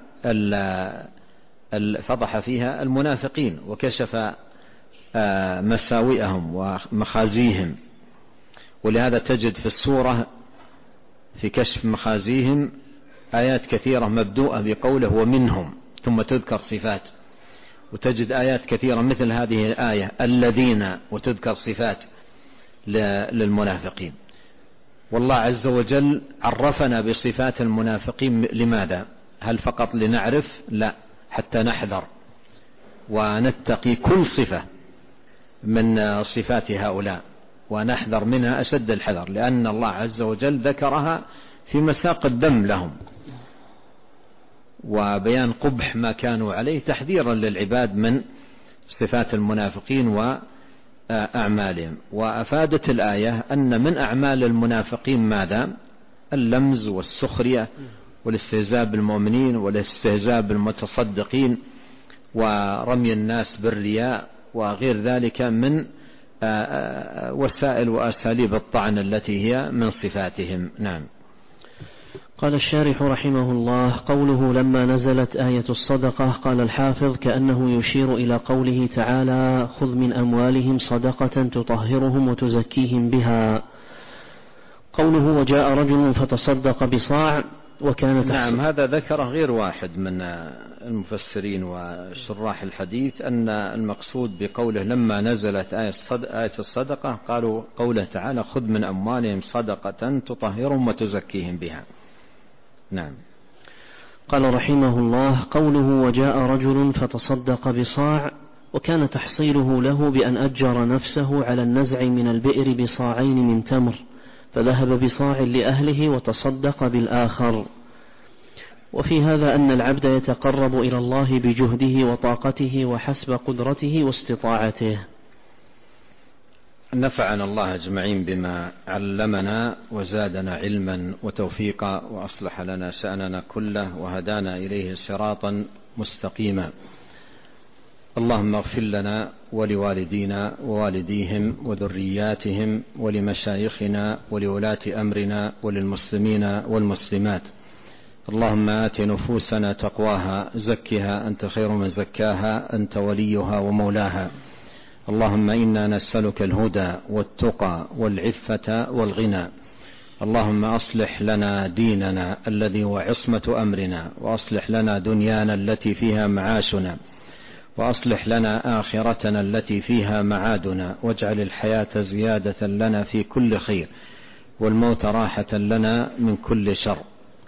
فضح فيها المنافقين وكشف مساوئهم ومخازيهم، ولهذا تجد في السورة في كشف مخازيهم آيات كثيرة مبدوءة بقوله ومنهم، ثم تذكر صفات، وتجد آيات كثيرة مثل هذه الآية الذين، وتذكر صفات للمنافقين. والله عز وجل عرفنا بصفات المنافقين لماذا؟ هل فقط لنعرف؟ لا، حتى نحذر ونتقي كل صفة من صفات هؤلاء ونحذر منها أشد الحذر، لأن الله عز وجل ذكرها في مساق الدم لهم وبيان قبح ما كانوا عليه تحذيرا للعباد من صفات المنافقين وأعمالهم. وأفادت الآية أن من أعمال المنافقين ماذا؟ اللمز والسخرية والاستهزاء بالمؤمنين والاستهزاء بالمتصدقين ورمي الناس بالرياء وغير ذلك من وسائل وأساليب الطعن التي هي من صفاتهم. نعم. قال الشارح رحمه الله: قوله لما نزلت آية الصدقة، قال الحافظ: كأنه يشير إلى قوله تعالى: خذ من أموالهم صدقة تطهرهم وتزكيهم بها. قوله وجاء رجل فتصدق بصاع، وكان نعم، هذا ذكره غير واحد من المفسرين وشراح الحديث، أن المقصود بقوله لما نزلت آية الصدقة قالوا قوله تعالى: خذ من أموالهم صدقة تطهرهم وتزكيهم بها. نعم. قال رحمه الله: قوله وجاء رجل فتصدق بصاع، وكان تحصيله له بأن أجر نفسه على النزع من البئر بصاعين من تمر، فذهب بصاع لأهله وتصدق بالآخر. وفي هذا أن العبد يتقرب إلى الله بجهده وطاقته وحسب قدرته واستطاعته. نفعنا الله أجمعين بما علمنا وزادنا علما وتوفيقا وأصلح لنا شأننا كله وهدانا إليه صراطا مستقيما. اللهم اغفر لنا ولوالدينا ووالديهم وذرياتهم ولمشايخنا ولولاة أمرنا وللمسلمين والمسلمات. اللهم آت نفوسنا تقواها، زكها أنت خير من زكاها، أنت وليها ومولاها. اللهم إنا نسألك الهدى والتقى والعفة والغنى. اللهم أصلح لنا ديننا الذي هو عصمة أمرنا، وأصلح لنا دنيانا التي فيها معاشنا، وأصلح لنا آخرتنا التي فيها معادنا، واجعل الحياة زيادة لنا في كل خير، والموت راحة لنا من كل شر.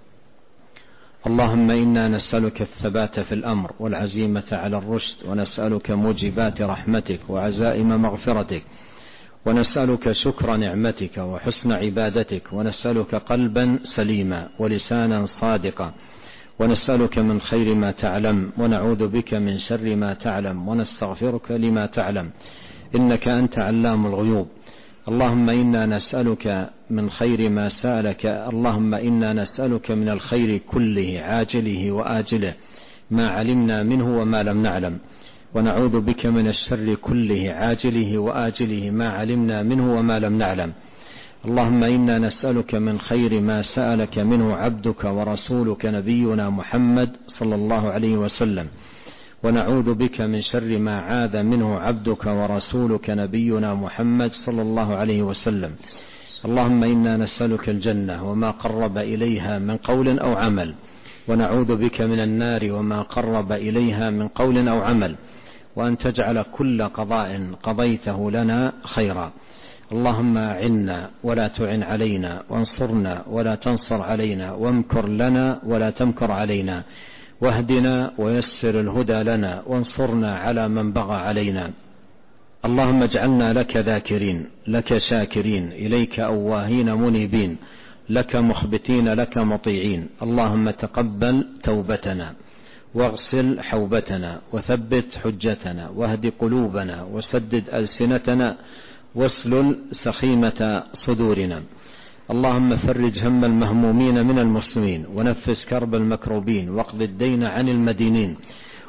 اللهم إنا نسألك الثبات في الأمر والعزيمة على الرشد، ونسألك موجبات رحمتك وعزائم مغفرتك، ونسألك شكر نعمتك وحسن عبادتك، ونسألك قلبا سليما ولسانا صادقا، ونسألك من خير ما تعلم، ونعوذ بك من شر ما تعلم، ونستغفرك لما تعلم، إنك أنت علام الغيوب. اللهم إنا نسألك من خير ما سألك اللهم إنا نسألك من الخير كله عاجله وآجله ما علمنا منه وما لم نعلم، ونعوذ بك من الشر كله عاجله وآجله ما علمنا منه وما لم نعلم. اللهم إنا نسألك من خير ما سألك منه عبدك ورسولك نبينا محمد صلى الله عليه وسلم، ونعوذ بك من شر ما عاذ منه عبدك ورسولك نبينا محمد صلى الله عليه وسلم. اللهم إنا نسألك الجنة وما قرب إليها من قول أو عمل، ونعوذ بك من النار وما قرب إليها من قول أو عمل، وأن تجعل كل قضاء قضيته لنا خيرا. اللهم أعنا ولا تعن علينا، وانصرنا ولا تنصر علينا، وامكر لنا ولا تمكر علينا، واهدنا ويسر الهدى لنا، وانصرنا على من بغى علينا. اللهم اجعلنا لك ذاكرين، لك شاكرين، إليك أواهين منيبين، لك مخبتين، لك مطيعين. اللهم تقبل توبتنا، واغسل حوبتنا، وثبت حجتنا، واهد قلوبنا، وسدد ألسنتنا، واسلل سخيمة صدورنا. اللهم فرج هم المهمومين من المسلمين، ونفس كرب المكروبين، واقض الدين عن المدينين،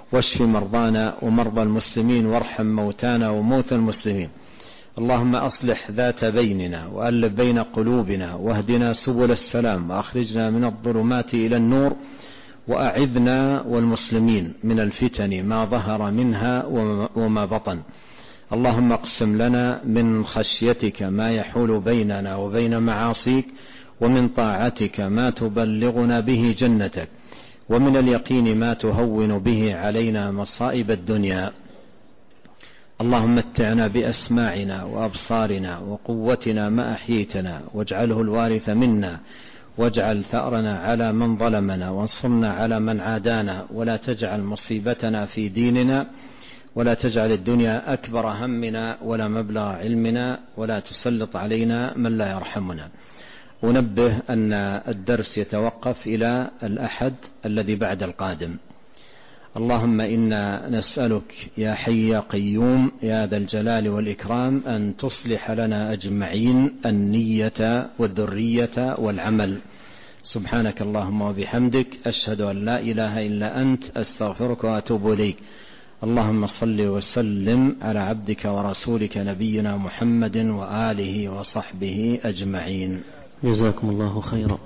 واشف مرضانا ومرضى المسلمين وارحم موتانا وموتى المسلمين. اللهم أصلح ذات بيننا وألف بين قلوبنا واهدنا سبل السلام وأخرجنا من الظلمات إلى النور وأعذنا والمسلمين من الفتن ما ظهر منها وما بطن. اللهم اقسم لنا من خشيتك ما يحول بيننا وبين معاصيك ومن طاعتك ما تبلغنا به جنتك ومن اليقين ما تهون به علينا مصائب الدنيا. اللهم متعنا بأسماعنا وأبصارنا وقوتنا ما أحييتنا واجعله الوارث منا واجعل ثأرنا على من ظلمنا وانصرنا على من عادانا ولا تجعل مصيبتنا في ديننا ولا تجعل الدنيا أكبر همنا ولا مبلغ علمنا ولا تسلط علينا من لا يرحمنا. أنبه أن الدرس يتوقف إلى الأحد الذي بعد القادم. اللهم إنا نسألك يا حي يا قيوم يا ذا الجلال والإكرام أن تصلح لنا أجمعين النية والذرية والعمل. سبحانك اللهم وبحمدك أشهد أن لا إله إلا أنت أستغفرك وأتوب إليك. اللهم صل وسلم على عبدك ورسولك نبينا محمد وآله وصحبه أجمعين. جزاكم الله خيرا.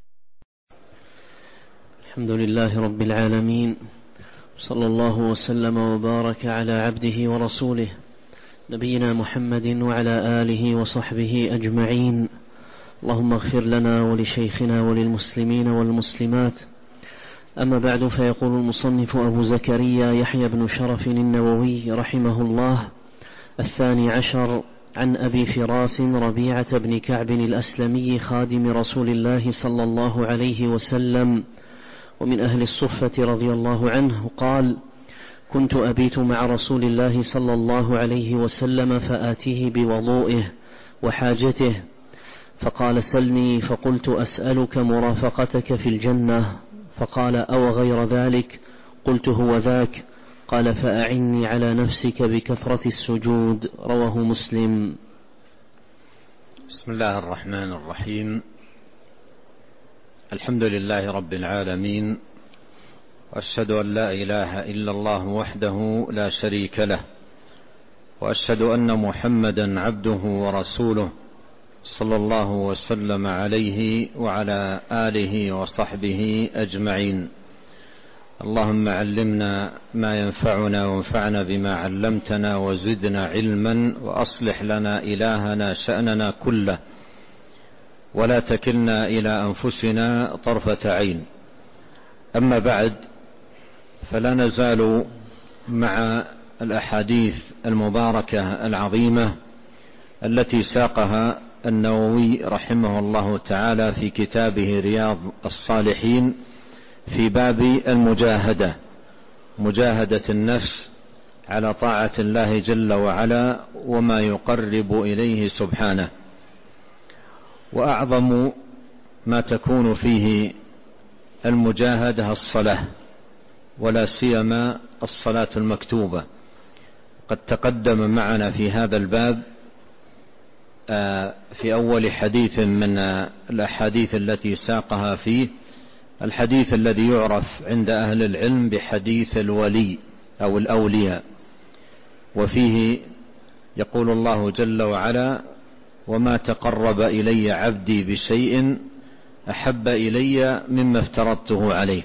الحمد لله رب العالمين، صلى الله وسلم وبارك على عبده ورسوله نبينا محمد وعلى آله وصحبه أجمعين. اللهم اغفر لنا ولشيخنا وللمسلمين والمسلمات. أما بعد، فيقول المصنف أبو زكريا يحيى بن شرف النووي رحمه الله: الثاني عشر عن أبي فراس ربيعة بن كعب الأسلمي خادم رسول الله صلى الله عليه وسلم ومن أهل الصفة رضي الله عنه قال: كنت أبيت مع رسول الله صلى الله عليه وسلم فآتيه بوضوئه وحاجته، فقال: سلني. فقلت: أسألك مرافقتك في الجنة. فقال: أو غير ذلك؟ قلت: هو ذاك. قال: فأعني على نفسك بكثرة السجود. رواه مسلم. بسم الله الرحمن الرحيم. الحمد لله رب العالمين، وأشهد أن لا إله إلا الله وحده لا شريك له، وأشهد أن محمدا عبده ورسوله صلى الله وسلم عليه وعلى آله وصحبه أجمعين. اللهم علمنا ما ينفعنا وانفعنا بما علمتنا وزدنا علما، وأصلح لنا إلهنا شأننا كله، ولا تكلنا إلى أنفسنا طرفة عين. أما بعد، فلا نزال مع الأحاديث المباركة العظيمة التي ساقها النووي رحمه الله تعالى في كتابه رياض الصالحين في باب المجاهدة، مجاهدة النفس على طاعة الله جل وعلا وما يقرب إليه سبحانه. وأعظم ما تكون فيه المجاهدة الصلاة، ولا سيما الصلاة المكتوبة. قد تقدم معنا في هذا الباب في أول حديث من الأحاديث التي ساقها فيه الحديث الذي يعرف عند أهل العلم بحديث الولي أو الأولياء، وفيه يقول الله جل وعلا: وما تقرب إلي عبدي بشيء أحب إلي مما افترضته عليه.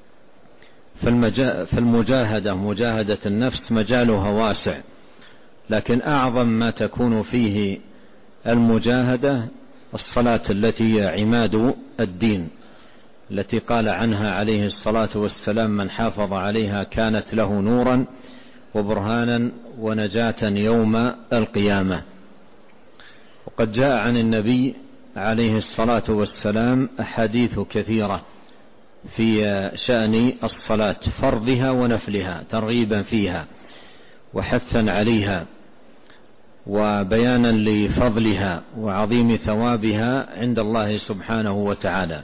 فالمجاهدة مجاهدة النفس مجالها واسع، لكن أعظم ما تكون فيه المجاهدة الصلاة التي هي عماد الدين، التي قال عنها عليه الصلاة والسلام: من حافظ عليها كانت له نورا وبرهانا ونجاة يوم القيامة. وقد جاء عن النبي عليه الصلاة والسلام أحاديث كثيرة في شأن الصلاة، فرضها ونفلها، ترغيبا فيها وحثا عليها وبيانا لفضلها وعظيم ثوابها عند الله سبحانه وتعالى.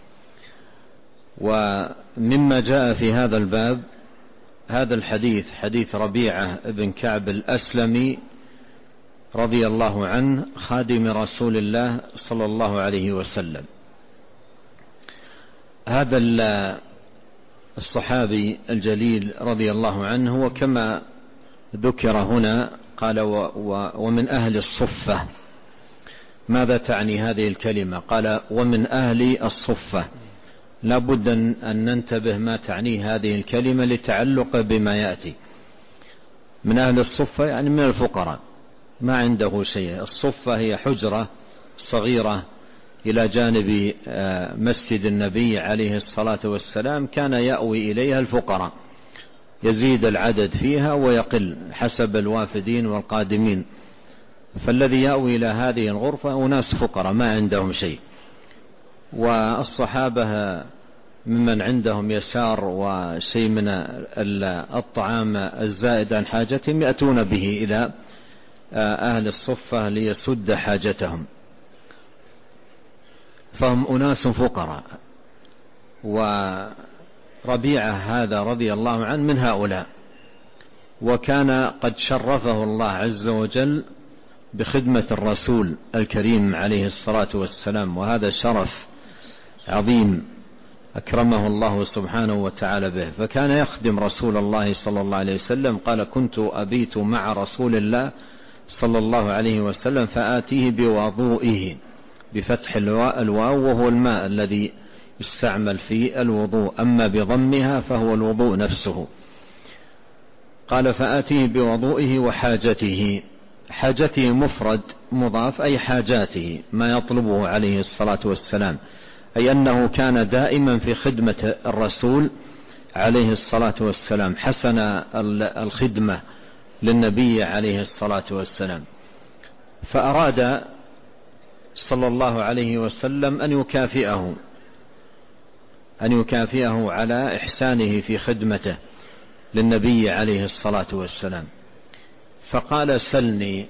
ومما جاء في هذا الباب هذا الحديث، حديث ربيعة بن كعب الأسلمي رضي الله عنه خادم رسول الله صلى الله عليه وسلم. هذا الصحابي الجليل رضي الله عنه، وكما ذكر هنا قال و و ومن أهل الصفة. ماذا تعني هذه الكلمة؟ قال ومن أهل الصفة. لا بد أن ننتبه ما تعني هذه الكلمة لتعلق بما يأتي. من أهل الصفة يعني من الفقراء، ما عنده شيء. الصفة هي حجرة صغيرة إلى جانب مسجد النبي عليه الصلاة والسلام، كان يأوي إليها الفقراء، يزيد العدد فيها ويقل حسب الوافدين والقادمين. فالذي يأوي إلى هذه الغرفة أناس فقراء ما عندهم شيء، والصحابة ممن عندهم يسار وشيء من الطعام الزائد عن حاجتهم يأتون به إلى أهل الصفة ليسد حاجتهم، فهم أناس فقراء. وربيعة هذا رضي الله عنه من هؤلاء، وكان قد شرفه الله عز وجل بخدمة الرسول الكريم عليه الصلاة والسلام، وهذا شرف عظيم أكرمه الله سبحانه وتعالى به. فكان يخدم رسول الله صلى الله عليه وسلم. قال كنت أبيت مع رسول الله صلى الله عليه وسلم فآتيه بوضوئه، بفتح الواو وهو الماء الذي يستعمل في الوضوء، أما بضمها فهو الوضوء نفسه. قال فآتيه بوضوئه وحاجته. حاجته مفرد مضاف، أي حاجاته ما يطلبه عليه الصلاة والسلام، أي أنه كان دائما في خدمة الرسول عليه الصلاة والسلام، حسن الخدمة للنبي عليه الصلاة والسلام. فأراد صلى الله عليه وسلم أن يكافئه أن يكافئه على إحسانه في خدمته للنبي عليه الصلاة والسلام. فقال سلني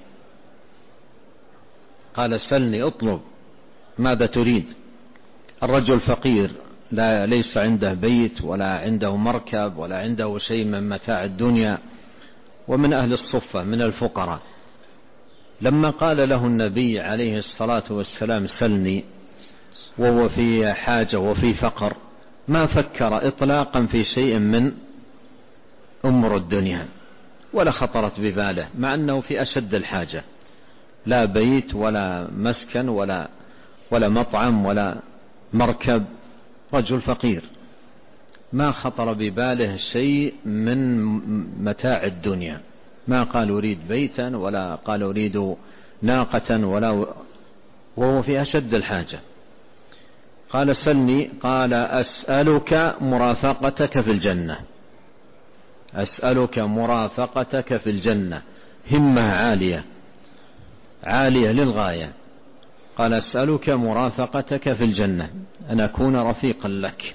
قال سلني اطلب ماذا تريد. الرجل فقير، لا ليس عنده بيت ولا عنده مركب ولا عنده شيء من متاع الدنيا، ومن أهل الصفة من الفقراء. لما قال له النبي عليه الصلاة والسلام سلني وهو في حاجة وفي فقر، ما فكر إطلاقا في شيء من أمور الدنيا ولا خطرت بباله، مع أنه في أشد الحاجة، لا بيت ولا مسكن ولا ولا مطعم ولا مركب، رجل فقير، ما خطر بباله شيء من متاع الدنيا. ما قال أريد بيتا ولا قال أريد ناقة، ولا وهو في أشد الحاجة. قال سلني. قال أسألك مرافقتك في الجنة. أسألك مرافقتك في الجنة. همة عالية عالية للغاية. قال أسألك مرافقتك في الجنة، أن أكون رفيقا لك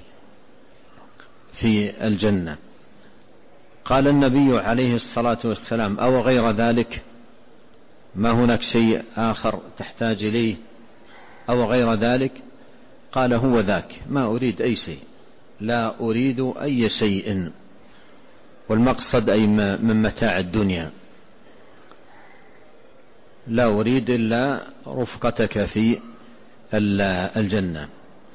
في الجنة. قال النبي عليه الصلاة والسلام أو غير ذلك؟ ما هناك شيء آخر تحتاج إليه أو غير ذلك؟ قال هو ذاك، ما أريد أي شيء، لا أريد أي شيء. والمقصد أي من متاع الدنيا، لا أريد إلا رفقتك في الجنة.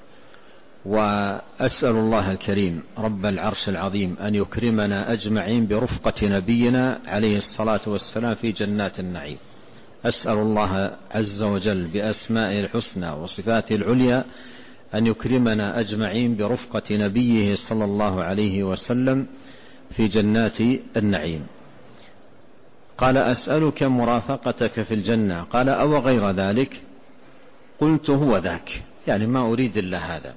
وأسأل الله الكريم رب العرش العظيم أن يكرمنا أجمعين برفقة نبينا عليه الصلاة والسلام في جنات النعيم. أسأل الله عز وجل بأسمائه الحسنى وصفاته العليا أن يكرمنا أجمعين برفقة نبيه صلى الله عليه وسلم في جنات النعيم. قال أسألك مرافقتك في الجنة. قال أو غير ذلك؟ قلت هو ذاك، يعني ما أريد إلا هذا.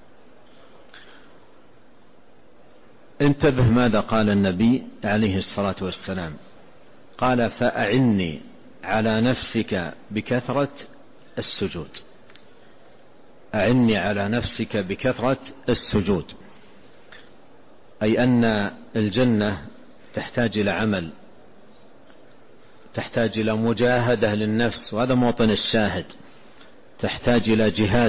انتبه ماذا قال النبي عليه الصلاة والسلام. قال فأعني على نفسك بكثرة السجود. أعني على نفسك بكثرة السجود، أي أن الجنة تحتاج إلى عمل، تحتاج إلى مجاهدة للنفس، وهذا موطن الشاهد. تحتاج إلى جهاد.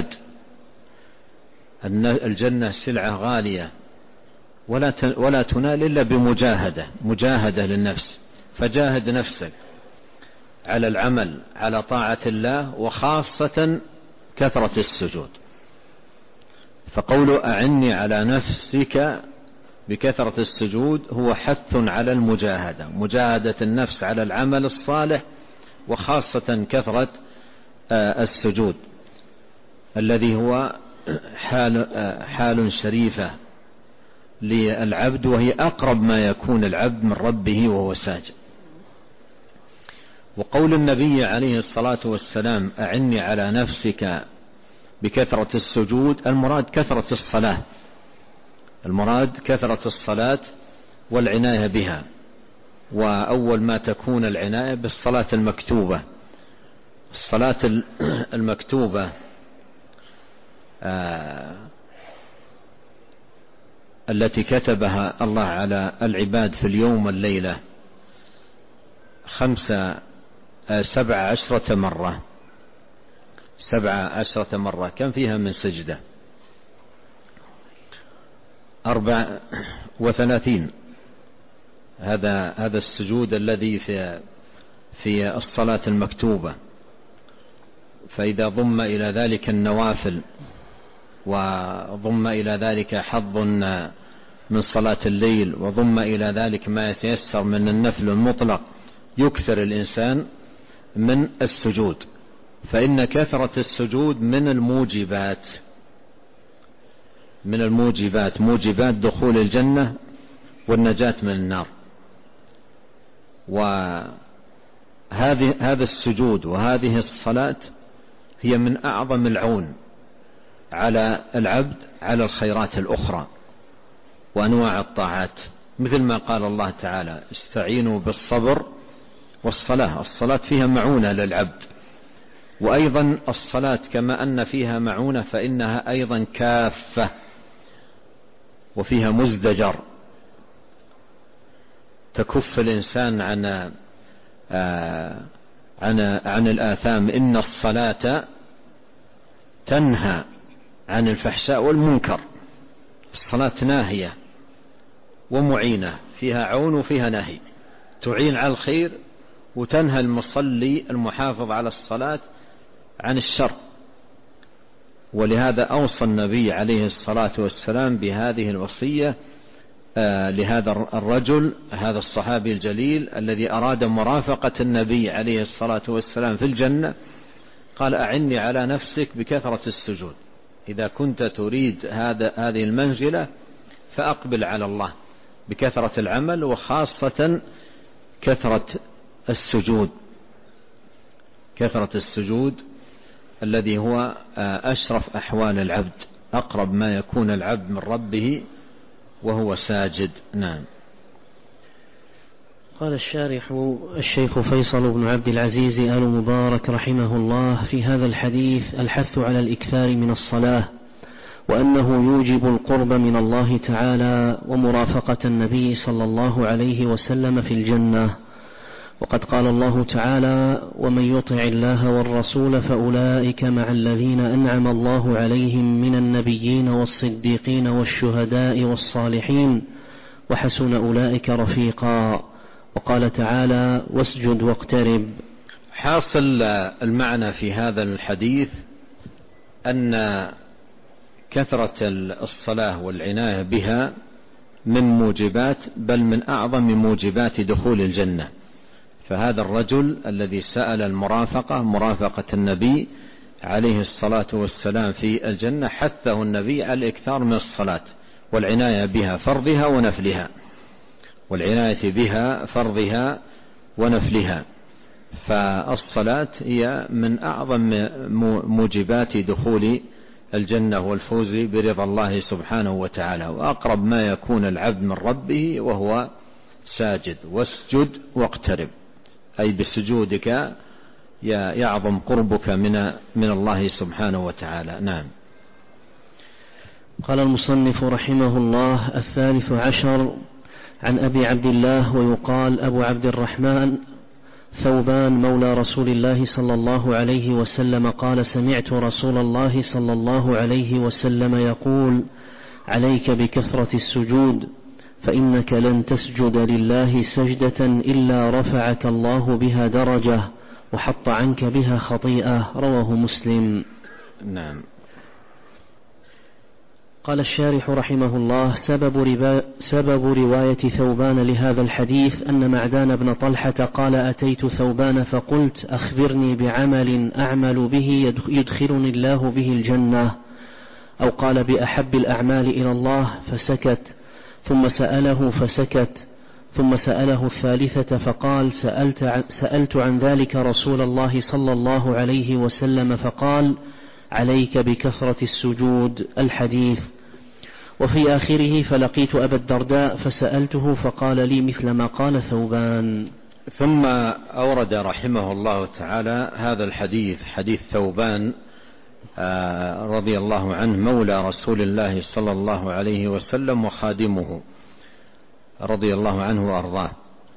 الجنة سلعة غالية ولا ولا تنال إلا بمجاهدة، مجاهدة للنفس. فجاهد نفسك على العمل على طاعة الله، وخاصة كثرة السجود. فقول أعني على نفسك بكثرة السجود هو حث على المجاهدة، مجاهدة النفس على العمل الصالح، وخاصة كثرة السجود الذي هو حال, حال شريفة للعبد، وهي أقرب ما يكون العبد من ربه وهو ساجد. وقول النبي عليه الصلاة والسلام أعني على نفسك بكثرة السجود، المراد كثرة الصلاة، المراد كثرة الصلاة والعناية بها. وأول ما تكون العناية بالصلاة المكتوبة. الصلاة المكتوبة آه التي كتبها الله على العباد في اليوم والليلة خمسة آه سبع عشرة مرة، سبع عشرة مرة. كم فيها من سجدة؟ أربع وثلاثين. هذا هذا السجود الذي في في الصلاة المكتوبة. فإذا ضم إلى ذلك النوافل، وضم إلى ذلك حظ من صلاة الليل، وضم إلى ذلك ما يتيسر من النفل المطلق، يكثر الإنسان من السجود. فإن كثرة السجود من الموجبات، من الموجبات موجبات دخول الجنة والنجاة من النار. وهذه هذا السجود وهذه الصلاة هي من أعظم العون على العبد على الخيرات الأخرى وأنواع الطاعات، مثل ما قال الله تعالى: استعينوا بالصبر والصلاة. الصلاة فيها معونة للعبد، وأيضا الصلاة كما أن فيها معونة فإنها أيضا كافة وفيها مزدجر، تكف الإنسان عن آه عن عن الآثام. إن الصلاة تنهى عن الفحشاء والمنكر. الصلاة ناهية ومعينة، فيها عون وفيها نهي، تعين على الخير وتنهى المصلي المحافظ على الصلاة عن الشر. ولهذا أوصى النبي عليه الصلاة والسلام بهذه الوصية آه لهذا الرجل، هذا الصحابي الجليل الذي أراد مرافقة النبي عليه الصلاة والسلام في الجنة. قال: أعني على نفسك بكثرة السجود. إذا كنت تريد هذا هذه المنزلة فأقبل على الله بكثرة العمل، وخاصة كثرة السجود، كثرة السجود الذي هو أشرف أحوال العبد، أقرب ما يكون العبد من ربه وهو ساجد. نعم. قال الشارح الشيخ فيصل بن عبد العزيز آل مبارك رحمه الله في هذا الحديث الحث على الإكثار من الصلاة، وأنه يوجب القرب من الله تعالى ومرافقة النبي صلى الله عليه وسلم في الجنة. وقد قال الله تعالى: ومن يطع الله والرسول فأولئك مع الذين أنعم الله عليهم من النبيين والصديقين والشهداء والصالحين وحسن أولئك رفيقا. وقال تعالى: واسجد واقترب. حاصل المعنى في هذا الحديث أن كثرة الصلاة والعناية بها من موجبات، بل من أعظم موجبات دخول الجنة. فهذا الرجل الذي سأل المرافقة، مرافقة النبي عليه الصلاة والسلام في الجنة، حثه النبي على الإكثار من الصلاة والعناية بها، فرضها ونفلها، والعناية بها فرضها ونفلها. فالصلاة هي من أعظم موجبات دخول الجنة والفوز برضا الله سبحانه وتعالى، وأقرب ما يكون العبد من ربه وهو ساجد. واسجد واقترب، أي بسجودك يعظم قربك من من الله سبحانه وتعالى. نعم. قال المصنف رحمه الله: الثالث عشر عن أبي عبد الله ويقال أبو عبد الرحمن ثوبان مولى رسول الله صلى الله عليه وسلم قال: سمعت رسول الله صلى الله عليه وسلم يقول: عليك بكثرة السجود، فإنك لن تسجد لله سجدة إلا رفعك الله بها درجة وحط عنك بها خطيئة. رواه مسلم. نعم. قال الشارح رحمه الله: سبب, ربا سبب رواية ثوبان لهذا الحديث أن معدان بن طلحة قال: أتيت ثوبان فقلت: أخبرني بعمل أعمل به يدخلني الله به الجنة، أو قال: بأحب الأعمال إلى الله، فسكت، ثم سأله فسكت، ثم سأله الثالثة فقال: سألت عن, سألت عن ذلك رسول الله صلى الله عليه وسلم فقال: عليك بكثرة السجود. الحديث. وفي آخره: فلقيت أبا الدرداء فسألته فقال لي مثل ما قال ثوبان. ثم أورد رحمه الله تعالى هذا الحديث، حديث ثوبان رضي الله عنه مولى رسول الله صلى الله عليه وسلم وخادمه رضي الله عنه وأرضاه،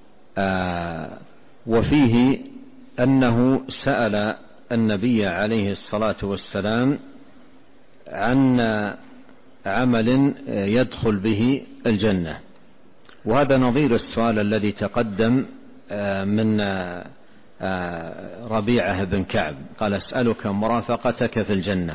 وفيه أنه سأل النبي عليه الصلاة والسلام عن عمل يدخل به الجنة، وهذا نظير السؤال الذي تقدم من ربيعة بن كعب، قال: أسألك مرافقتك في الجنة.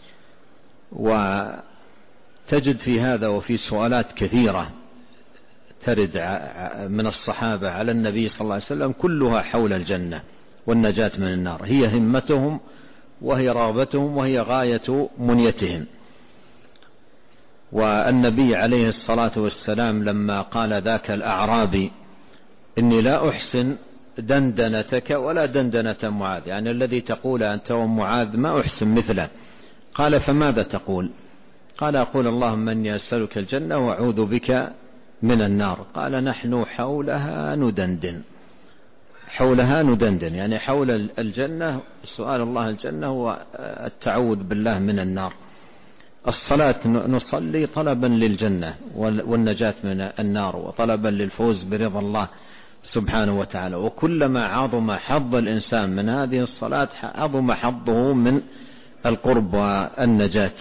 وتجد في هذا وفي سؤالات كثيرة ترد من الصحابة على النبي صلى الله عليه وسلم كلها حول الجنة والنجاة من النار، هي همتهم وهي رغبتهم وهي غاية منيتهم. والنبي عليه الصلاة والسلام لما قال ذاك الأعرابي: إني لا أحسن دندنتك ولا دندنة معاذ، يعني الذي تقول أنت ومعاذ ما أحسن مثله، قال: فماذا تقول؟ قال: أقول اللهم إني أسألك الجنة وأعوذ بك من النار. قال: نحن حولها ندندن، حولها ندندن، يعني حول الجنة، سؤال الله الجنة هو التعوذ بالله من النار. الصلاة نصلي طلبا للجنة والنجاة من النار، وطلبا للفوز برضا الله سبحانه وتعالى، وكلما عظم حظ الإنسان من هذه الصلاة عظم حظه من القرب والنجاة.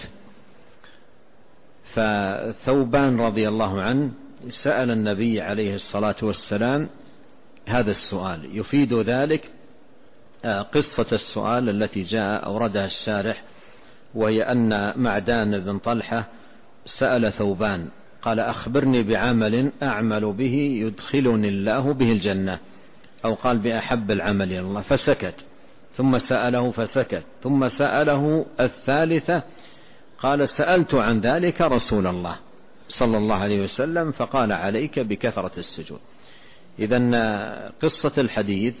فثوبان رضي الله عنه سأل النبي عليه الصلاة والسلام هذا السؤال، يفيد ذلك قصة السؤال التي جاء أوردها الشارح، وهي أن معدان بن طلحة سأل ثوبان قال: أخبرني بعمل أعمل به يدخلني الله به الجنة، أو قال: بأحب العمل إلى الله، فسكت، ثم سأله فسكت، ثم سأله الثالثة قال: سألت عن ذلك رسول الله صلى الله عليه وسلم فقال: عليك بكثرة السجود. إذن قصة الحديث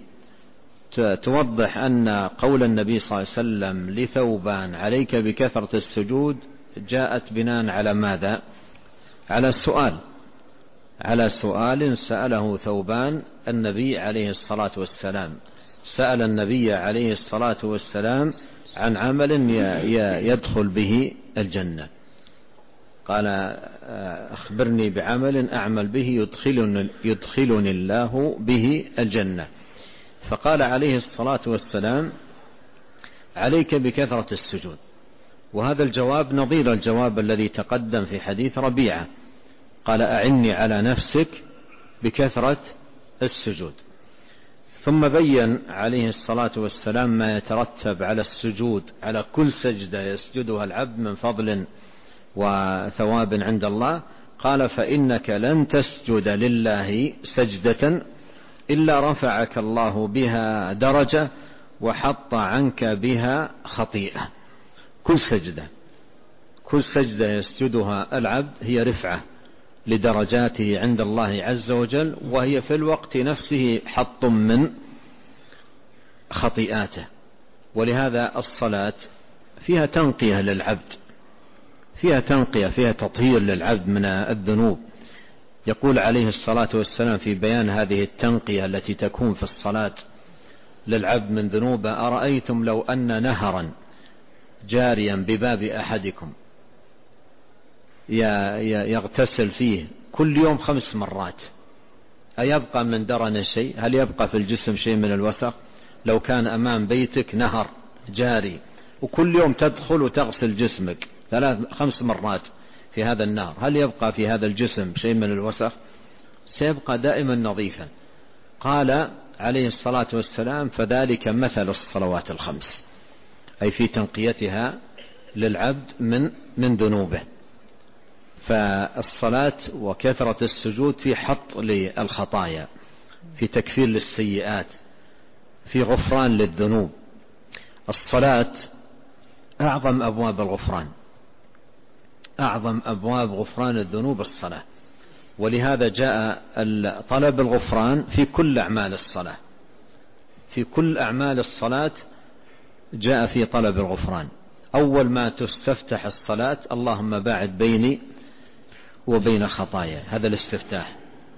توضح أن قول النبي صلى الله عليه وسلم لثوبان: عليك بكثرة السجود، جاءت بناء على ماذا؟ على السؤال، على سؤال سأله ثوبان النبي عليه الصلاة والسلام، سأل النبي عليه الصلاة والسلام عن عمل يدخل به الجنة، قال: أخبرني بعمل أعمل به يدخلني, يدخلني الله به الجنة، فقال عليه الصلاة والسلام: عليك بكثرة السجود. وهذا الجواب نظير الجواب الذي تقدم في حديث ربيعة، قال: أعني على نفسك بكثرة السجود. ثم بين عليه الصلاة والسلام ما يترتب على السجود، على كل سجدة يسجدها العبد من فضل وثواب عند الله، قال: فإنك لن تسجد لله سجدة إلا رفعك الله بها درجة وحط عنك بها خطيئة. كل سجدة كل سجدة يسجدها العبد هي رفعة لدرجاته عند الله عز وجل، وهي في الوقت نفسه حط من خطيئاته. ولهذا الصلاة فيها تنقية للعبد، فيها تنقية، فيها تطهير للعبد من الذنوب. يقول عليه الصلاة والسلام في بيان هذه التنقية التي تكون في الصلاة للعبد من ذنوبه: أرأيتم لو أن نهرا جاريا بباب أحدكم يغتسل فيه كل يوم خمس مرات، أيبقى من درن شيء؟ هل يبقى في الجسم شيء من الوسخ؟ لو كان أمام بيتك نهر جاري وكل يوم تدخل وتغسل جسمك ثلاث خمس مرات في هذا النهر، هل يبقى في هذا الجسم شيء من الوسخ؟ سيبقى دائما نظيفا. قال عليه الصلاة والسلام: فذلك مثل الصلوات الخمس، أي في تنقيتها للعبد من من ذنوبه. فالصلاة وكثرة السجود في حط للخطايا، في تكفير للسيئات، في غفران للذنوب. الصلاة أعظم أبواب الغفران، أعظم أبواب غفران الذنوب الصلاة، ولهذا جاء طلب الغفران في كل أعمال الصلاة، في كل أعمال الصلاة جاء في طلب الغفران. أول ما تستفتح الصلاة اللهم باعد بيني وبين خطايا، هذا الاستفتاح.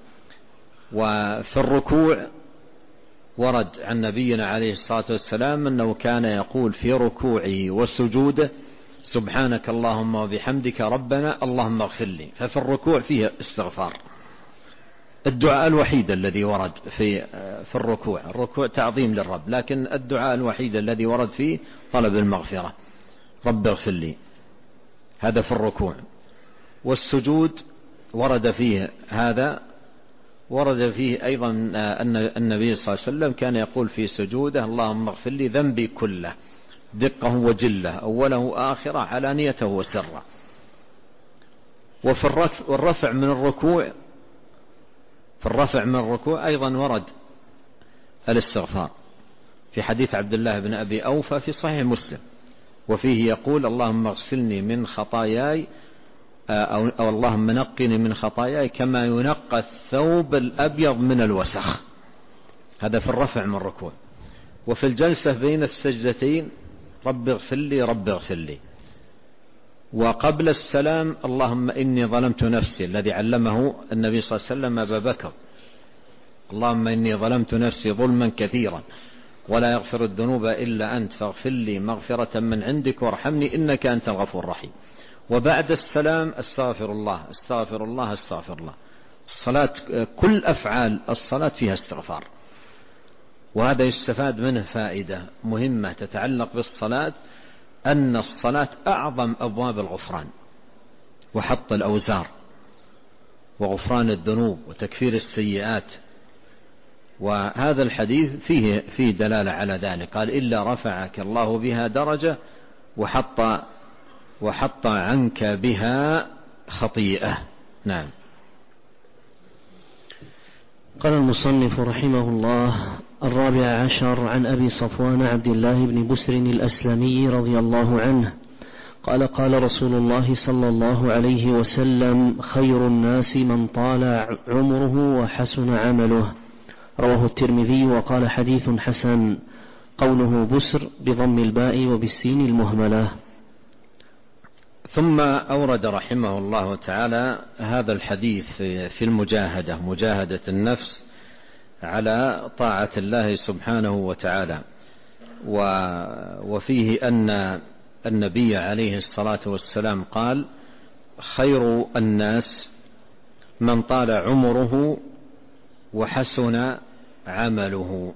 وفي الركوع ورد عن نبينا عليه الصلاة والسلام أنه كان يقول في ركوعه وسجوده سبحانك اللهم وبحمدك ربنا اللهم اغفر لي. ففي الركوع فيه استغفار، الدعاء الوحيد الذي ورد في في الركوع، الركوع تعظيم للرب، لكن الدعاء الوحيد الذي ورد فيه طلب المغفرة، رب اغفر لي، هذا في الركوع. والسجود ورد فيه هذا، ورد فيه أيضا أن النبي صلى الله عليه وسلم كان يقول في سجوده اللهم اغفر لي ذنبي كله دقه وجله أوله آخره علانيته وسره. وفي الرفع من الركوع، في الرفع من الركوع أيضا ورد الاستغفار في حديث عبد الله بن أبي أوفى في صحيح مسلم، وفيه يقول اللهم اغسلني من خطاياي أو, أو اللهم نقني من خطاياي كما ينقى الثوب الأبيض من الوسخ، هذا في الرفع من الركوع. وفي الجلسة بين السجدتين رب اغفر لي رب اغفر لي. وقبل السلام اللهم إني ظلمت نفسي، الذي علمه النبي صلى الله عليه وسلم أبا بكر، اللهم إني ظلمت نفسي ظلما كثيرا ولا يغفر الذنوب إلا أنت فاغفر لي مغفرة من عندك وارحمني إنك أنت الغفور الرحيم. وبعد السلام استغفر الله استغفر الله استغفر الله. الصلاة كل أفعال الصلاة فيها استغفار، وهذا يستفاد منه فائدة مهمة تتعلق بالصلاة، أن الصلاة أعظم أبواب الغفران وحط الأوزار وغفران الذنوب وتكفير السيئات. وهذا الحديث فيه, فيه دلالة على ذلك، قال إلا رفعك الله بها درجة وحط, وحط عنك بها خطيئة. نعم. قال المصنف رحمه الله: الرابع عشر عن أبي صفوان عبد الله بن بسر الأسلمي رضي الله عنه قال: قال رسول الله صلى الله عليه وسلم: خير الناس من طال عمره وحسن عمله. رواه الترمذي وقال حديث حسن. قوله بسر بضم الباء وبالسين المهملة. ثم أورد رحمه الله تعالى هذا الحديث في المجاهدة، مجاهدة النفس على طاعة الله سبحانه وتعالى، وفيه أن النبي عليه الصلاة والسلام قال: خير الناس من طال عمره وحسن عمله.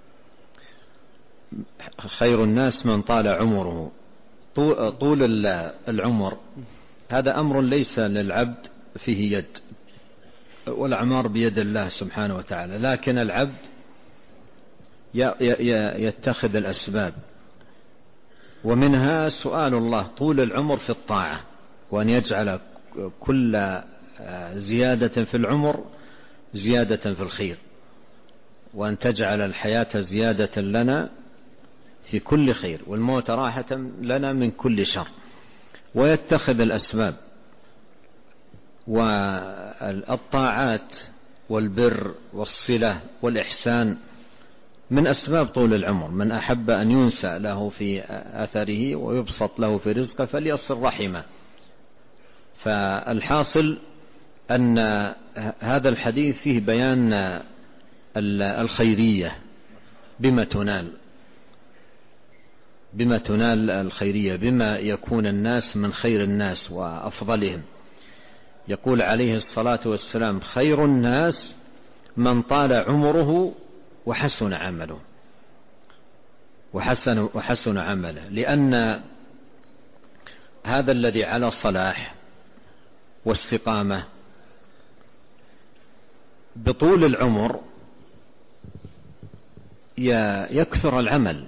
خير الناس من طال عمره. طول العمر هذا أمر ليس للعبد فيه يد، والأعمار بيد الله سبحانه وتعالى، لكن العبد يتخذ الأسباب، ومنها سؤال الله طول العمر في الطاعة، وأن يجعل كل زيادة في العمر زيادة في الخير، وأن تجعل الحياة زيادة لنا في كل خير والموت راحة لنا من كل شر، ويتخذ الأسباب. والطاعات والبر والصلة والإحسان من أسباب طول العمر. من أحب أن ينسى له في أثره ويبسط له في رزقه فليصل رحمه. فالحاصل أن هذا الحديث فيه بيان الخيرية، بما تنال بما تنال الخيرية، بما يكون الناس من خير الناس وأفضلهم. يقول عليه الصلاة والسلام: خير الناس من طال عمره وحسن عمله. وحسن, وحسن عمله لأن هذا الذي على صلاح واستقامة بطول العمر يكثر العمل،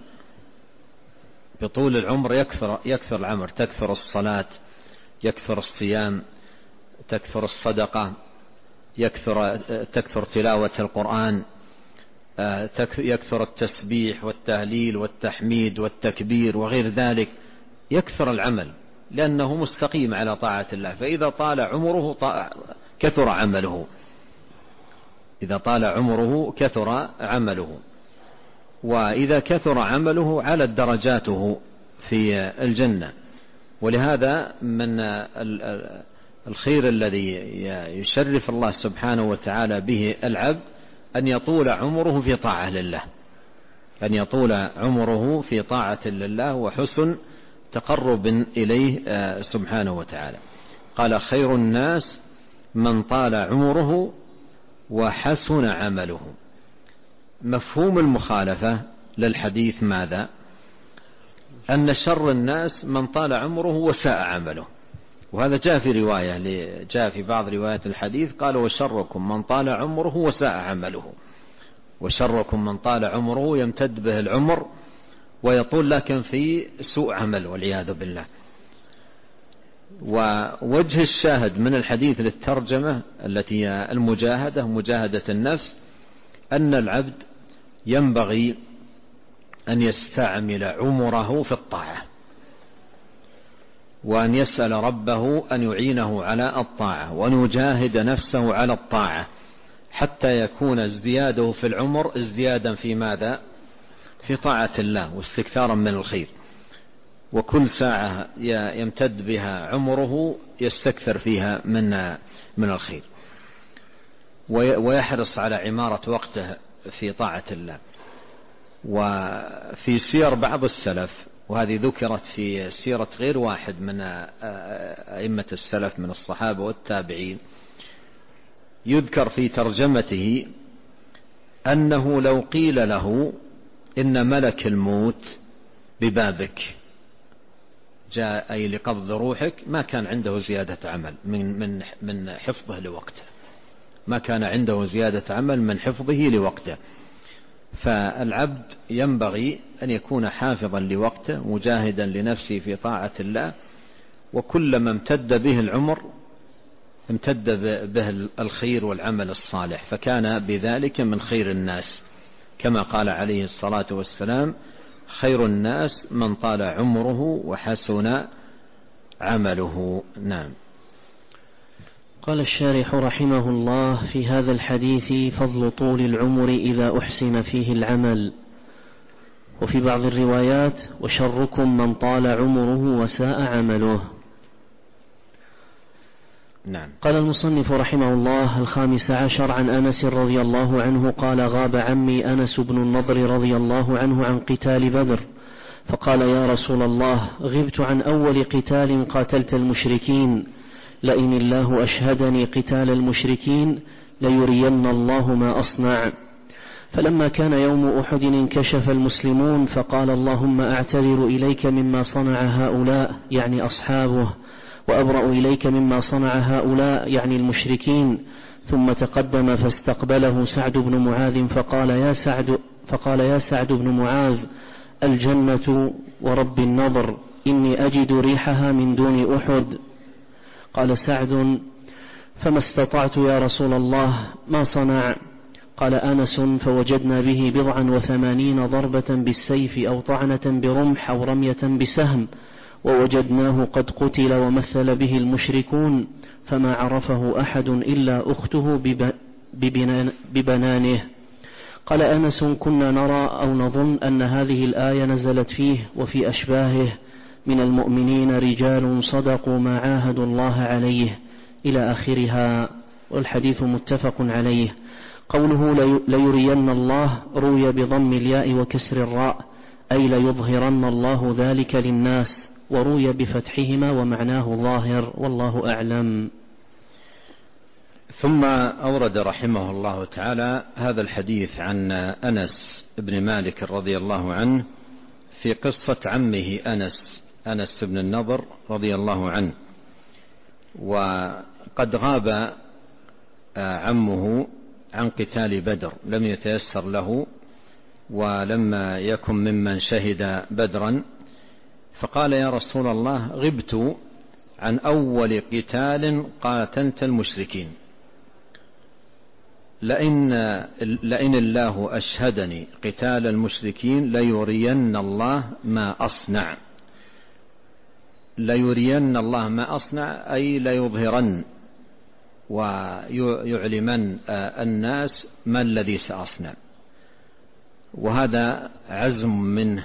بطول العمر يكثر, يكثر العمل، تكثر الصلاة، يكثر الصيام، تكثر الصدقة، يكثر تكثر تلاوة القرآن، يكثر التسبيح والتهليل والتحميد والتكبير وغير ذلك، يكثر العمل لأنه مستقيم على طاعة الله. فإذا طال عمره كثر عمله، إذا طال عمره كثر عمله، وإذا كثر عمله علت درجاته في الجنة. ولهذا من الخير الذي يشرف الله سبحانه وتعالى به العبد أن يطول عمره في طاعة لله، أن يطول عمره في طاعة لله وحسن تقرب إليه سبحانه وتعالى. قال: خير الناس من طال عمره وحسن عمله. مفهوم المخالفة للحديث ماذا؟ أن شر الناس من طال عمره وساء عمله. وهذا جاء في رواية جاء في بعض روايات الحديث قال: وشركم من طال عمره وساء عمله. وشركم من طال عمره يمتد به العمر ويطول لكن في سوء عمل والعياذ بالله. ووجه الشاهد من الحديث للترجمة التي هي المجاهدة، مجاهدة النفس، أن العبد ينبغي أن يستعمل عمره في الطاعة، وأن يسأل ربه أن يعينه على الطاعة، وأن يجاهد نفسه على الطاعة، حتى يكون ازدياده في العمر ازديادا في ماذا؟ في طاعة الله واستكثارا من الخير. وكل ساعة يمتد بها عمره يستكثر فيها من من الخير، ويحرص على عمارة وقته في طاعة الله. وفي سير بعض السلف، وهذه ذكرت في سيرة غير واحد من أئمة السلف من الصحابة والتابعين، يذكر في ترجمته أنه لو قيل له إن ملك الموت ببابك جاء أي لقبض روحك، ما كان عنده زيادة عمل من من من حفظه لوقته، ما كان عنده زيادة عمل من حفظه لوقته. فالعبد ينبغي أن يكون حافظا لوقته، مجاهدا لنفسه في طاعة الله، وكلما امتد به العمر امتد به الخير والعمل الصالح، فكان بذلك من خير الناس، كما قال عليه الصلاة والسلام: خير الناس من طال عمره وحسن عمله. نعم. قال الشارح رحمه الله: في هذا الحديث فضل طول العمر إذا أحسن فيه العمل. وفي بعض الروايات: وشركم من طال عمره وساء عمله. نعم. قال المصنف رحمه الله: الخامس عشر عن أنس رضي الله عنه قال: غاب عمي أنس بن النضر رضي الله عنه عن قتال بدر، فقال: يا رسول الله، غبت عن أول قتال قاتلت المشركين، لئن الله أشهدني قتال المشركين ليرين الله ما أصنع. فلما كان يوم أحد انكشف المسلمون، فقال: اللهم أعتذر إليك مما صنع هؤلاء، يعني أصحابه، وأبرأ إليك مما صنع هؤلاء، يعني المشركين. ثم تقدم فاستقبله سعد بن معاذ فقال: يا سعد فقال يا سعد بن معاذ، الجنة ورب النضر، إني أجد ريحها من دون أحد. قال سعد: فما استطعت يا رسول الله، ما صنع؟ قال أنس: فوجدنا به بضعا وثمانين ضربة بالسيف أو طعنة برمح أو رمية بسهم، ووجدناه قد قتل ومثل به المشركون، فما عرفه أحد إلا أخته ببنانه. قال أنس: كنا نرى أو نظن أن هذه الآية نزلت فيه وفي أشباهه من المؤمنين رجال صدقوا ما عاهدوا الله عليه، إلى آخرها. والحديث متفق عليه. قوله ليرين الله روي بضم الياء وكسر الراء، أي ليظهرن الله ذلك للناس، وروي بفتحهما ومعناه ظاهر، والله أعلم. ثم أورد رحمه الله تعالى هذا الحديث عن أنس بن مالك رضي الله عنه في قصة عمه أنس أنس بن النضر رضي الله عنه. وقد غاب عمه عن قتال بدر، لم يتيسر له ولما يكن ممن شهد بدرا، فقال: يا رسول الله، غبت عن أول قتال قاتلت المشركين، لئن, لئن الله أشهدني قتال المشركين ليرين الله ما أصنع. ليرين الله ما أصنع أي ليظهرن ويعلمن الناس ما الذي سأصنع. وهذا عزم منه،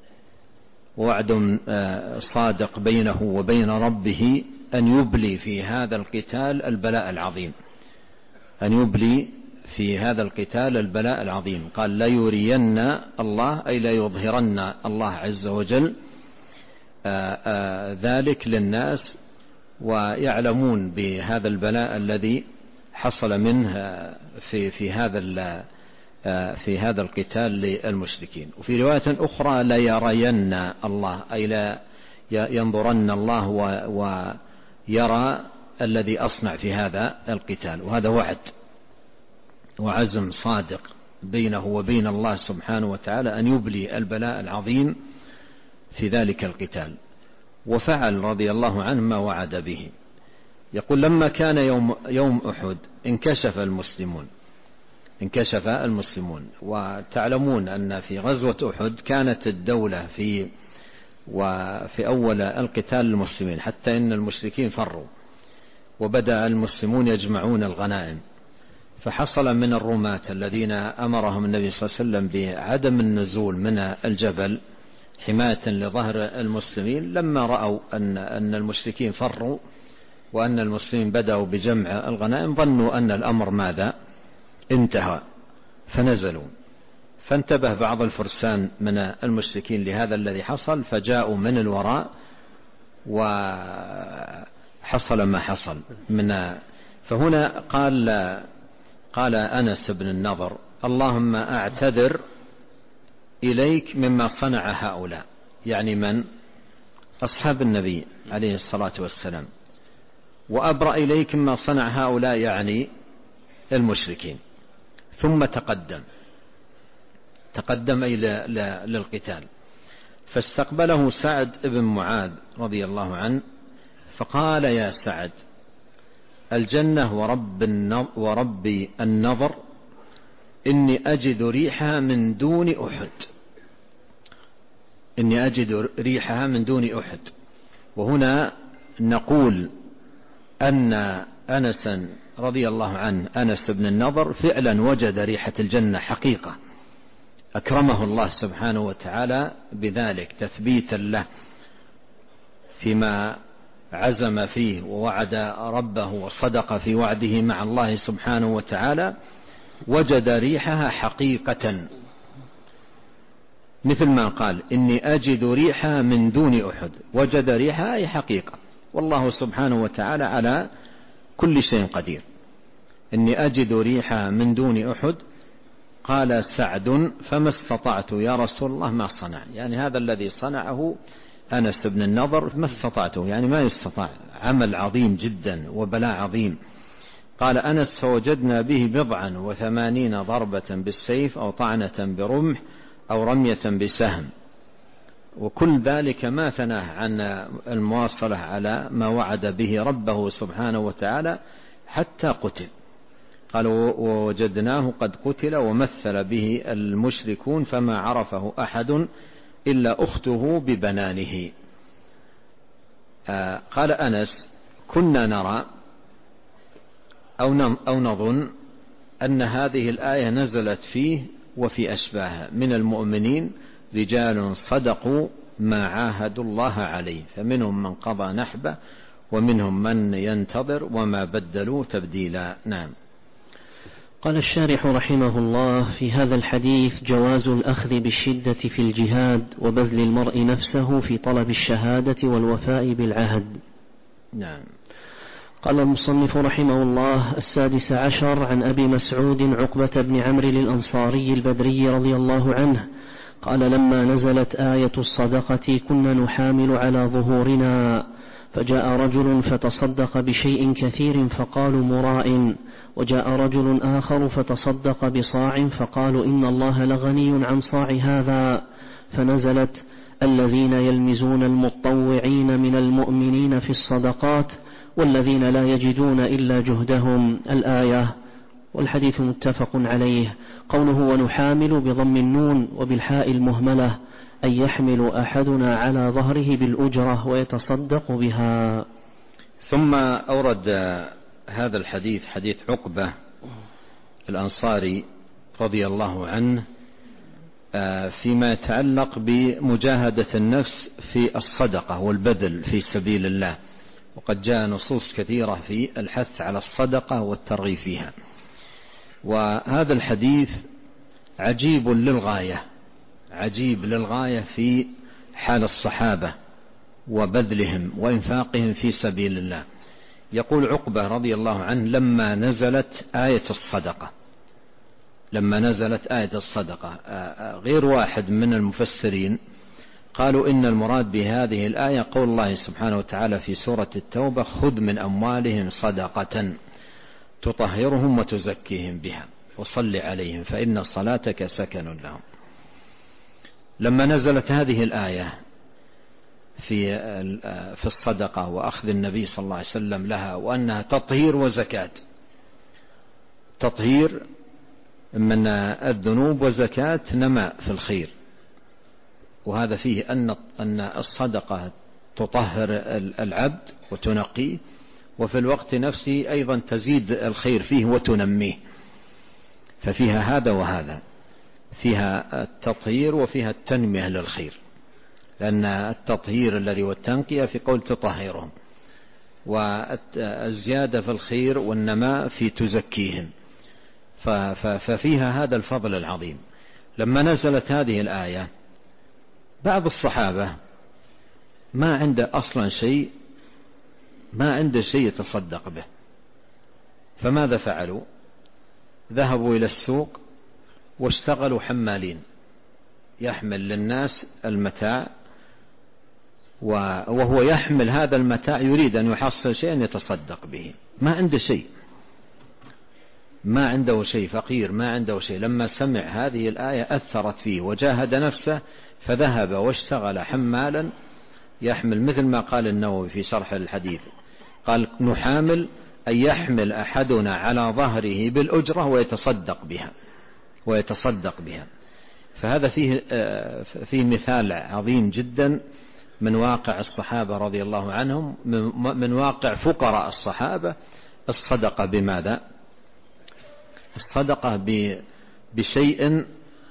وعد صادق بينه وبين ربه أن يبلي في هذا القتال البلاء العظيم، أن يبلي في هذا القتال البلاء العظيم. قال لا يرين الله أي لا يظهرن الله عز وجل آآ آآ ذلك للناس، ويعلمون بهذا البلاء الذي حصل منه في في هذا في هذا القتال للمشركين. وفي رواية أخرى لا يرين الله أي لا ينظرن الله ويرى الذي أصنع في هذا القتال. وهذا وعد وعزم صادق بينه وبين الله سبحانه وتعالى أن يبلي البلاء العظيم في ذلك القتال. وفعل رضي الله عنه ما وعد به. يقول لما كان يوم, يوم أحد انكشف المسلمون انكشف المسلمون وتعلمون أن في غزوة أحد كانت الدولة في وفي أول القتال المسلمين، حتى إن المشركين فروا وبدأ المسلمون يجمعون الغنائم. فحصل من الرماة الذين أمرهم النبي صلى الله عليه وسلم بعدم النزول من الجبل حماية لظهر المسلمين، لما رأوا أن أن المشركين فروا وأن المسلمين بدأوا بجمع الغنائم ظنوا أن الأمر ماذا انتهى، فنزلوا. فانتبه بعض الفرسان من المشركين لهذا الذي حصل، فجاءوا من الوراء وحصل ما حصل من. فهنا قال قال أنس بن النضر اللهم أعتذر إليك مما صنع هؤلاء، يعني من أصحاب النبي عليه الصلاة والسلام، وأبرأ إليك مما صنع هؤلاء يعني المشركين. ثم تقدم تقدم إلى للقتال، فاستقبله سعد بن معاذ رضي الله عنه فقال يا سعد الجنة ورب, ورب النظر إني أجد ريحها من دون أحد إني أجد ريحها من دون أحد. وهنا نقول أن أنسا رضي الله عنه أنس بن النضر فعلا وجد ريحة الجنة حقيقة، أكرمه الله سبحانه وتعالى بذلك تثبيتا له فيما عزم فيه ووعد ربه وصدق في وعده مع الله سبحانه وتعالى، وجد ريحها حقيقة مثل ما قال إني أجد ريحها من دون أحد، وجد ريحها أي حقيقة، والله سبحانه وتعالى على كل شيء قدير. إني أجد ريحها من دون أحد. قال سعد فما استطعت يا رسول الله ما صنع، يعني هذا الذي صنعه أنس بن النضر ما استطعته، يعني ما يستطاع، عمل عظيم جدا وبلاء عظيم. قال أنس فوجدنا به بضعا وثمانين ضربة بالسيف أو طعنة برمح أو رمية بسهم، وكل ذلك ما ثناه عن المواصلة على ما وعد به ربه سبحانه وتعالى حتى قتل. قال ووجدناه قد قتل ومثل به المشركون فما عرفه أحد إلا أخته ببنانه. آه قال أنس كنا نرى أو نظن أن هذه الآية نزلت فيه وفي أشباهه من المؤمنين رجال صدقوا ما عاهدوا الله عليه، فمنهم من قضى نحبه ومنهم من ينتظر وما بدلوا تبديلا. نعم. قال الشارح رحمه الله في هذا الحديث جواز الأخذ بالشدة في الجهاد وبذل المرء نفسه في طلب الشهادة والوفاء بالعهد. نعم. قال المصنف رحمه الله السادس عشر عن أبي مسعود عقبة بن عمرو الأنصاري البدري رضي الله عنه قال لما نزلت آية الصدقة كنا نحامل على ظهورنا، فجاء رجل فتصدق بشيء كثير فقالوا مراء، وجاء رجل آخر فتصدق بصاع فقالوا إن الله لغني عن صاع هذا، فنزلت الذين يلمزون المطوعين من المؤمنين في الصدقات والذين لا يجدون إلا جهدهم. الآية. والحديث متفق عليه. قوله ونحامل بضم النون وبالحاء المهملة أن يحمل أحدنا على ظهره بالأجرة ويتصدق بها. ثم أورد هذا الحديث حديث عقبة الأنصاري رضي الله عنه فيما يتعلق بمجاهدة النفس في الصدقة والبذل في سبيل الله، وقد جاء نصوص كثيرة في الحث على الصدقة والترغيب فيها. وهذا الحديث عجيب للغاية، عجيب للغاية في حال الصحابة وبذلهم وإنفاقهم في سبيل الله. يقول عقبة رضي الله عنه لما نزلت آية الصدقة، لما نزلت آية الصدقة غير واحد من المفسرين قالوا إن المراد بهذه الآية قول الله سبحانه وتعالى في سورة التوبة خذ من أموالهم صدقة تطهرهم وتزكيهم بها وصل عليهم فإن صلاتك سكن لهم. لما نزلت هذه الآية في في الصدقة وأخذ النبي صلى الله عليه وسلم لها وأنها تطهير وزكاة، تطهير من الذنوب وزكاة نماء في الخير، وهذا فيه أن أن الصدقة تطهر العبد وتنقيه، وفي الوقت نفسه أيضا تزيد الخير فيه وتنميه، ففيها هذا وهذا، فيها التطهير وفيها التنمية للخير، لأن التطهير الذي والتنقية في قول تطهرهم، والزيادة في الخير والنماء في تزكيهم، ففيها هذا الفضل العظيم. لما نزلت هذه الآية بعض الصحابة ما عنده أصلا شيء، ما عنده شيء يتصدق به، فماذا فعلوا؟ ذهبوا إلى السوق واشتغلوا حمالين، يحمل للناس المتاع، وهو يحمل هذا المتاع يريد أن يحصل شيئا يتصدق به، ما عنده شيء، ما عنده شيء، فقير ما عنده شيء. لما سمع هذه الآية أثرت فيه وجاهد نفسه فذهب واشتغل حمالا يحمل، مثل ما قال النووي في شرح الحديث، قال نحامل أن يحمل أحدنا على ظهره بالأجرة ويتصدق بها ويتصدق بها. فهذا فيه فيه مثال عظيم جدا من واقع الصحابة رضي الله عنهم، من واقع فقراء الصحابة، الصدقة بماذا؟ الصدقة بشيء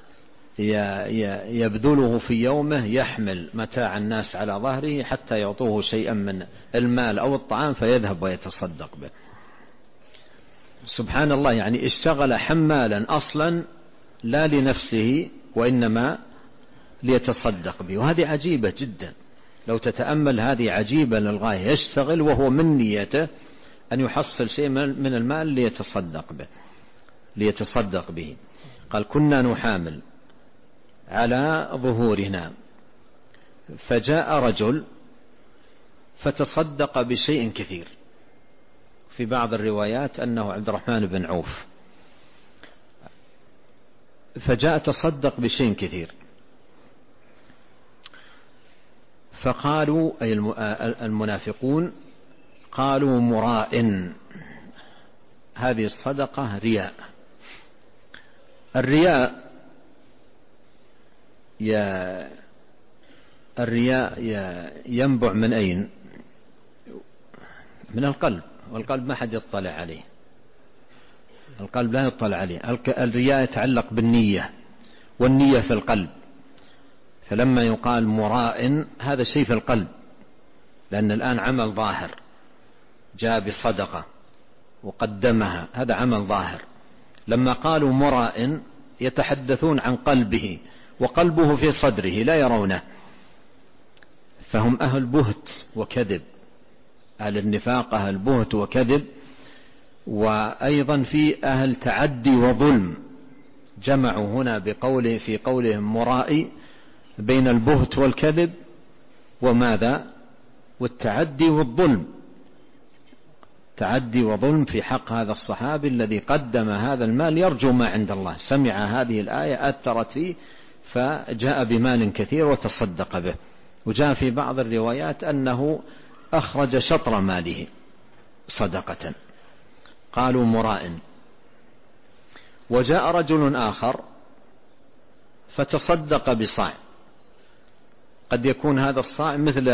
يبذله في يومه، يحمل متاع الناس على ظهره حتى يعطوه شيئا من المال أو الطعام فيذهب ويتصدق به. سبحان الله، يعني اشتغل حمالا أصلا لا لنفسه وإنما ليتصدق به، وهذه عجيبة جدا لو تتأمل، هذه عجيبة للغاية، يشتغل وهو من نيته أن يحصل شيء من المال ليتصدق به ليتصدق به. قال كنا نحامل على ظهورنا فجاء رجل فتصدق بشيء كثير، في بعض الروايات أنه عبد الرحمن بن عوف، فجاء تصدق بشيء كثير، فقالوا أي المنافقون قالوا مراء، هذه الصدقة رياء. الرياء يا الرياء ينبع من أين؟ من القلب، والقلب ما حد يطلع عليه، القلب لا يطلع عليه. الرياء يتعلق بالنية، والنية في القلب، فلما يقال مراء هذا شيء في القلب، لأن الآن عمل ظاهر، جاء بصدقة وقدمها، هذا عمل ظاهر. لما قالوا مراء يتحدثون عن قلبه، وقلبه في صدره لا يرونه، فهم أهل بهت وكذب، أهل النفاق، أهل بهت وكذب، وأيضا في أهل تعدي وظلم، جمعوا هنا بقوله في قولهم مرائي بين البهت والكذب وماذا؟ والتعدي والظلم، تعدي وظلم في حق هذا الصحابي الذي قدم هذا المال يرجو ما عند الله، سمع هذه الآية أثرت فيه فجاء بمال كثير وتصدق به. وجاء في بعض الروايات أنه أخرج شطر ماله صدقة، قالوا مراء. وجاء رجل آخر فتصدق بصاع، قد يكون هذا الصاع مثل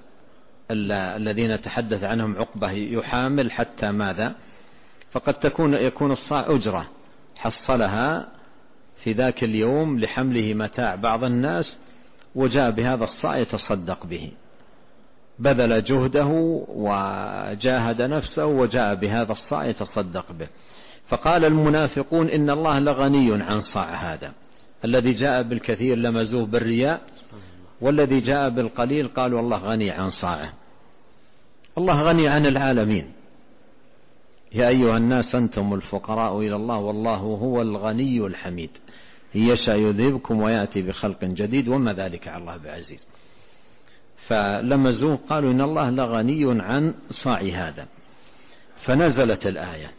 الذين تحدث عنهم عقبة يحامل حتى ماذا، فقد تكون يكون الصاع أجرة حصلها في ذاك اليوم لحمله متاع بعض الناس، وجاء بهذا الصاع يتصدق به، بذل جهده وجاهد نفسه وجاء بهذا الصاع يتصدق به. فقال المنافقون إن الله لغني عن صاع هذا، الذي جاء بالكثير لمزوه بالرياء، والذي جاء بالقليل قالوا الله غني عن صاعه. الله غني عن العالمين. يا أيها الناس أنتم الفقراء إلى الله والله هو الغني الحميد، إن يشاء يذهبكم ويأتي بخلق جديد وما ذلك على الله بعزيز. فلمزوه قالوا إن الله لغني عن صاع هذا. فنزلت الآية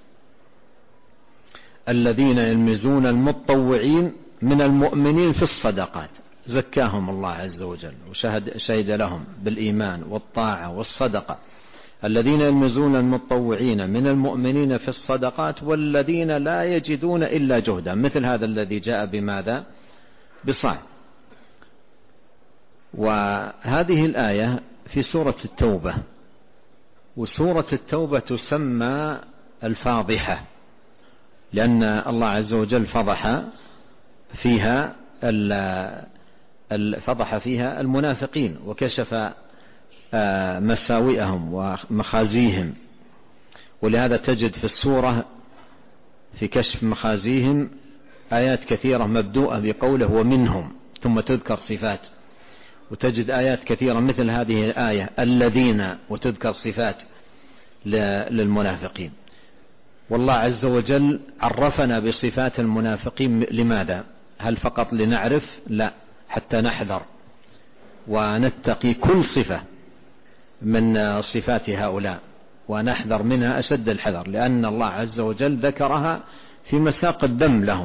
الذين يلمزون المتطوعين من المؤمنين في الصدقات، زكاهم الله عز وجل وشهد شهد لهم بالإيمان والطاعة والصدقة. الذين يلمزون المتطوعين من المؤمنين في الصدقات والذين لا يجدون إلا جهدا، مثل هذا الذي جاء بماذا؟ بصاع. وهذه الآية في سورة التوبة، وسورة التوبة تسمى الفاضحة، لأن الله عز وجل فضح فيها فضح فيها المنافقين وكشف مساوئهم ومخازيهم. ولهذا تجد في السورة في كشف مخازيهم آيات كثيرة مبدوءة بقوله ومنهم، ثم تذكر صفات، وتجد آيات كثيرة مثل هذه الآية الذين، وتذكر صفات للمنافقين. والله عز وجل عرفنا بصفات المنافقين لماذا؟ هل فقط لنعرف؟ لا، حتى نحذر ونتقي كل صفة من صفات هؤلاء ونحذر منها أشد الحذر، لأن الله عز وجل ذكرها في مساق الدم لهم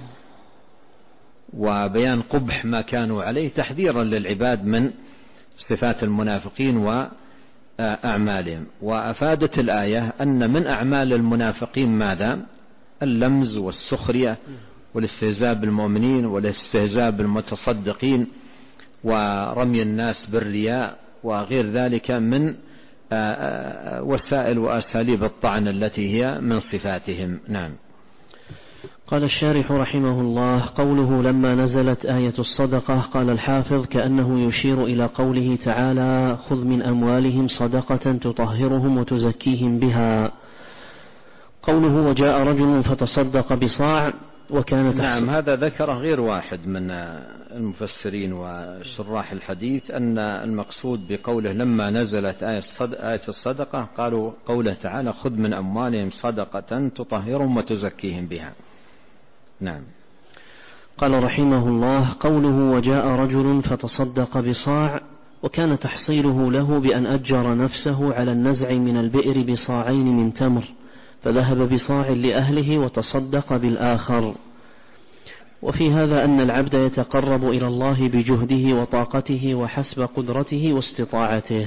وبيان قبح ما كانوا عليه، تحذيرا للعباد من صفات المنافقين وأعمالهم. وأفادت الآية أن من أعمال المنافقين ماذا؟ اللمز والسخرية والاستهزاء بالمؤمنين والاستهزاء بالمتصدقين ورمي الناس بالرياء وغير ذلك من وسائل وأساليب الطعن التي هي من صفاتهم. نعم. قال الشارح رحمه الله: قوله لما نزلت آية الصدقة، قال الحافظ: كأنه يشير إلى قوله تعالى: خذ من أموالهم صدقة تطهرهم وتزكيهم بها. قوله وجاء رجل فتصدق بصاع، وكان نعم، هذا ذكره غير واحد من المفسرين وشراح الحديث، أن المقصود بقوله لما نزلت آية الصدقة قالوا قوله تعالى: خذ من أموالهم صدقة تطهرهم وتزكيهم بها. نعم. قال رحمه الله: قوله وجاء رجل فتصدق بصاع، وكان تحصيله له بأن أجر نفسه على النزع من البئر بصاعين من تمر، فذهب بصاع لأهله وتصدق بالآخر. وفي هذا أن العبد يتقرب إلى الله بجهده وطاقته وحسب قدرته واستطاعته.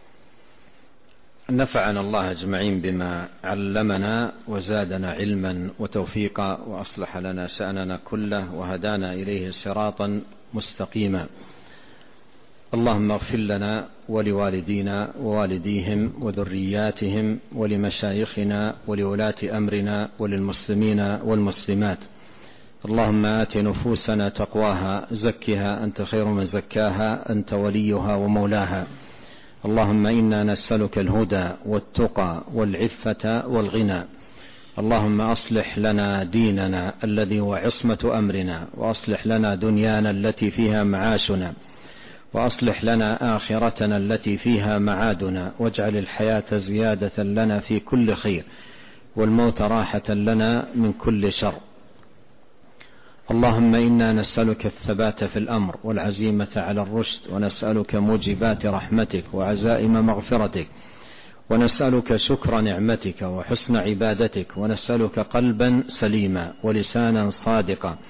نفعنا الله أجمعين بما علمنا وزادنا علما وتوفيقا، وأصلح لنا شأننا كله وهدانا إليه صراطا مستقيما. اللهم اغفر لنا ولوالدينا ووالديهم وذرياتهم ولمشايخنا ولولاة أمرنا وللمسلمين والمسلمات. اللهم آت نفوسنا تقواها، زكها أنت خير من زكاها، أنت وليها ومولاها. اللهم إنا نسألك الهدى والتقى والعفة والغنى. اللهم أصلح لنا ديننا الذي هو عصمة أمرنا، وأصلح لنا دنيانا التي فيها معاشنا، وأصلح لنا آخرتنا التي فيها معادنا، واجعل الحياة زيادة لنا في كل خير، والموت راحة لنا من كل شر. اللهم إنا نسألك الثبات في الأمر والعزيمة على الرشد، ونسألك موجبات رحمتك وعزائم مغفرتك، ونسألك شكر نعمتك وحسن عبادتك، ونسألك قلبا سليما ولسانا صادقا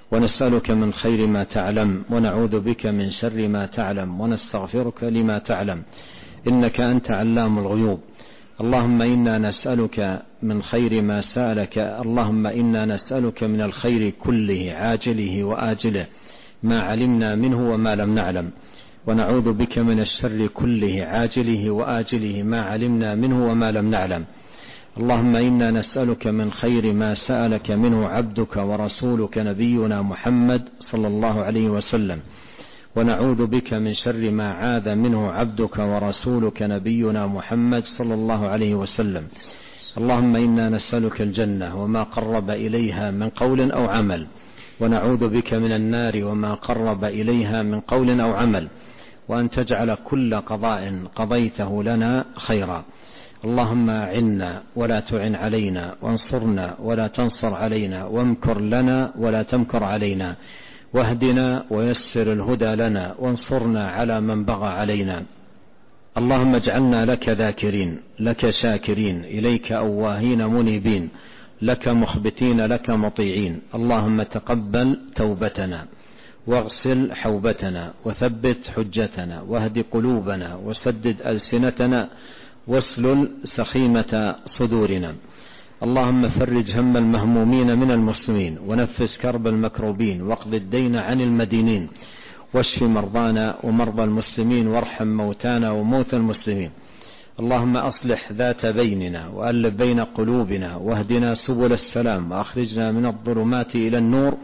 ونسألك من خير ما تعلم ونعوذ بك من شر ما تعلم ونستغفرك لما تعلم إنك أنت علام الغيوب. اللهم إنا نسألك من خير ما سألك اللهم إنا نسألك من الخير كله عاجله وآجله ما علمنا منه وما لم نعلم، ونعوذ بك من الشر كله عاجله وآجله ما علمنا منه وما لم نعلم. اللهم إنا نسألك من خير ما سألك منه عبدك ورسولك نبينا محمد صلى الله عليه وسلم، ونعوذ بك من شر ما عاذ منه عبدك ورسولك نبينا محمد صلى الله عليه وسلم. اللهم إنا نسألك الجنة وما قرب إليها من قول أو عمل، ونعوذ بك من النار وما قرب إليها من قول أو عمل، وأن تجعل كل قضاء قضيته لنا خيرا. اللهم أعنا ولا تعن علينا، وانصرنا ولا تنصر علينا، وامكر لنا ولا تمكر علينا، واهدنا ويسر الهدى لنا، وانصرنا على من بغى علينا. اللهم اجعلنا لك ذاكرين، لك شاكرين، إليك أواهين منيبين، لك مخبتين، لك مطيعين. اللهم تقبل توبتنا، واغسل حوبتنا، وثبت حجتنا، واهد قلوبنا، وسدد ألسنتنا، واسلل سخيمة صدورنا. اللهم فرج هم المهمومين من المسلمين، ونفس كرب المكروبين، واقض الدين عن المدينين، واشف مرضانا ومرضى المسلمين، وارحم موتانا وموتى المسلمين. اللهم أصلح ذات بيننا، وألف بين قلوبنا، واهدنا سبل السلام، وأخرجنا من الظلمات إلى النور،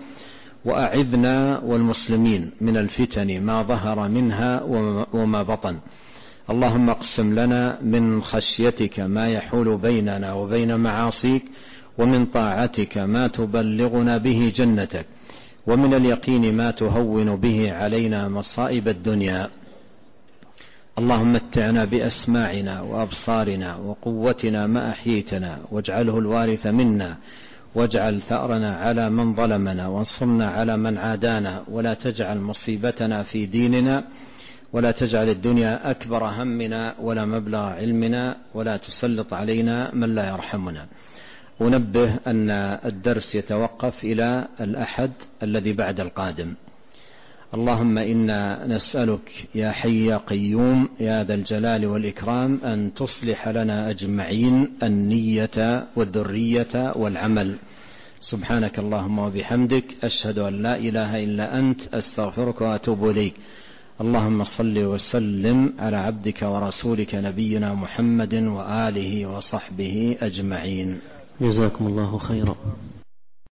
وأعذنا والمسلمين من الفتن ما ظهر منها وما بطن. اللهم اقسم لنا من خشيتك ما يحول بيننا وبين معاصيك، ومن طاعتك ما تبلغنا به جنتك، ومن اليقين ما تهون به علينا مصائب الدنيا. اللهم متعنا بأسماعنا وأبصارنا وقوتنا ما أحييتنا، واجعله الوارث منا، واجعل ثأرنا على من ظلمنا، وانصرنا على من عادانا، ولا تجعل مصيبتنا في ديننا، ولا تجعل الدنيا أكبر همنا ولا مبلغ علمنا، ولا تسلط علينا من لا يرحمنا. أنبه أن الدرس يتوقف إلى الأحد الذي بعد القادم. اللهم إنا نسألك يا حي يا قيوم يا ذا الجلال والإكرام أن تصلح لنا أجمعين النية والذرية والعمل. سبحانك اللهم وبحمدك، أشهد أن لا إله إلا أنت، أستغفرك وأتوب إليك. اللهم صل وسلم على عبدك ورسولك نبينا محمد وآله وصحبه أجمعين. جزاكم الله خيرا.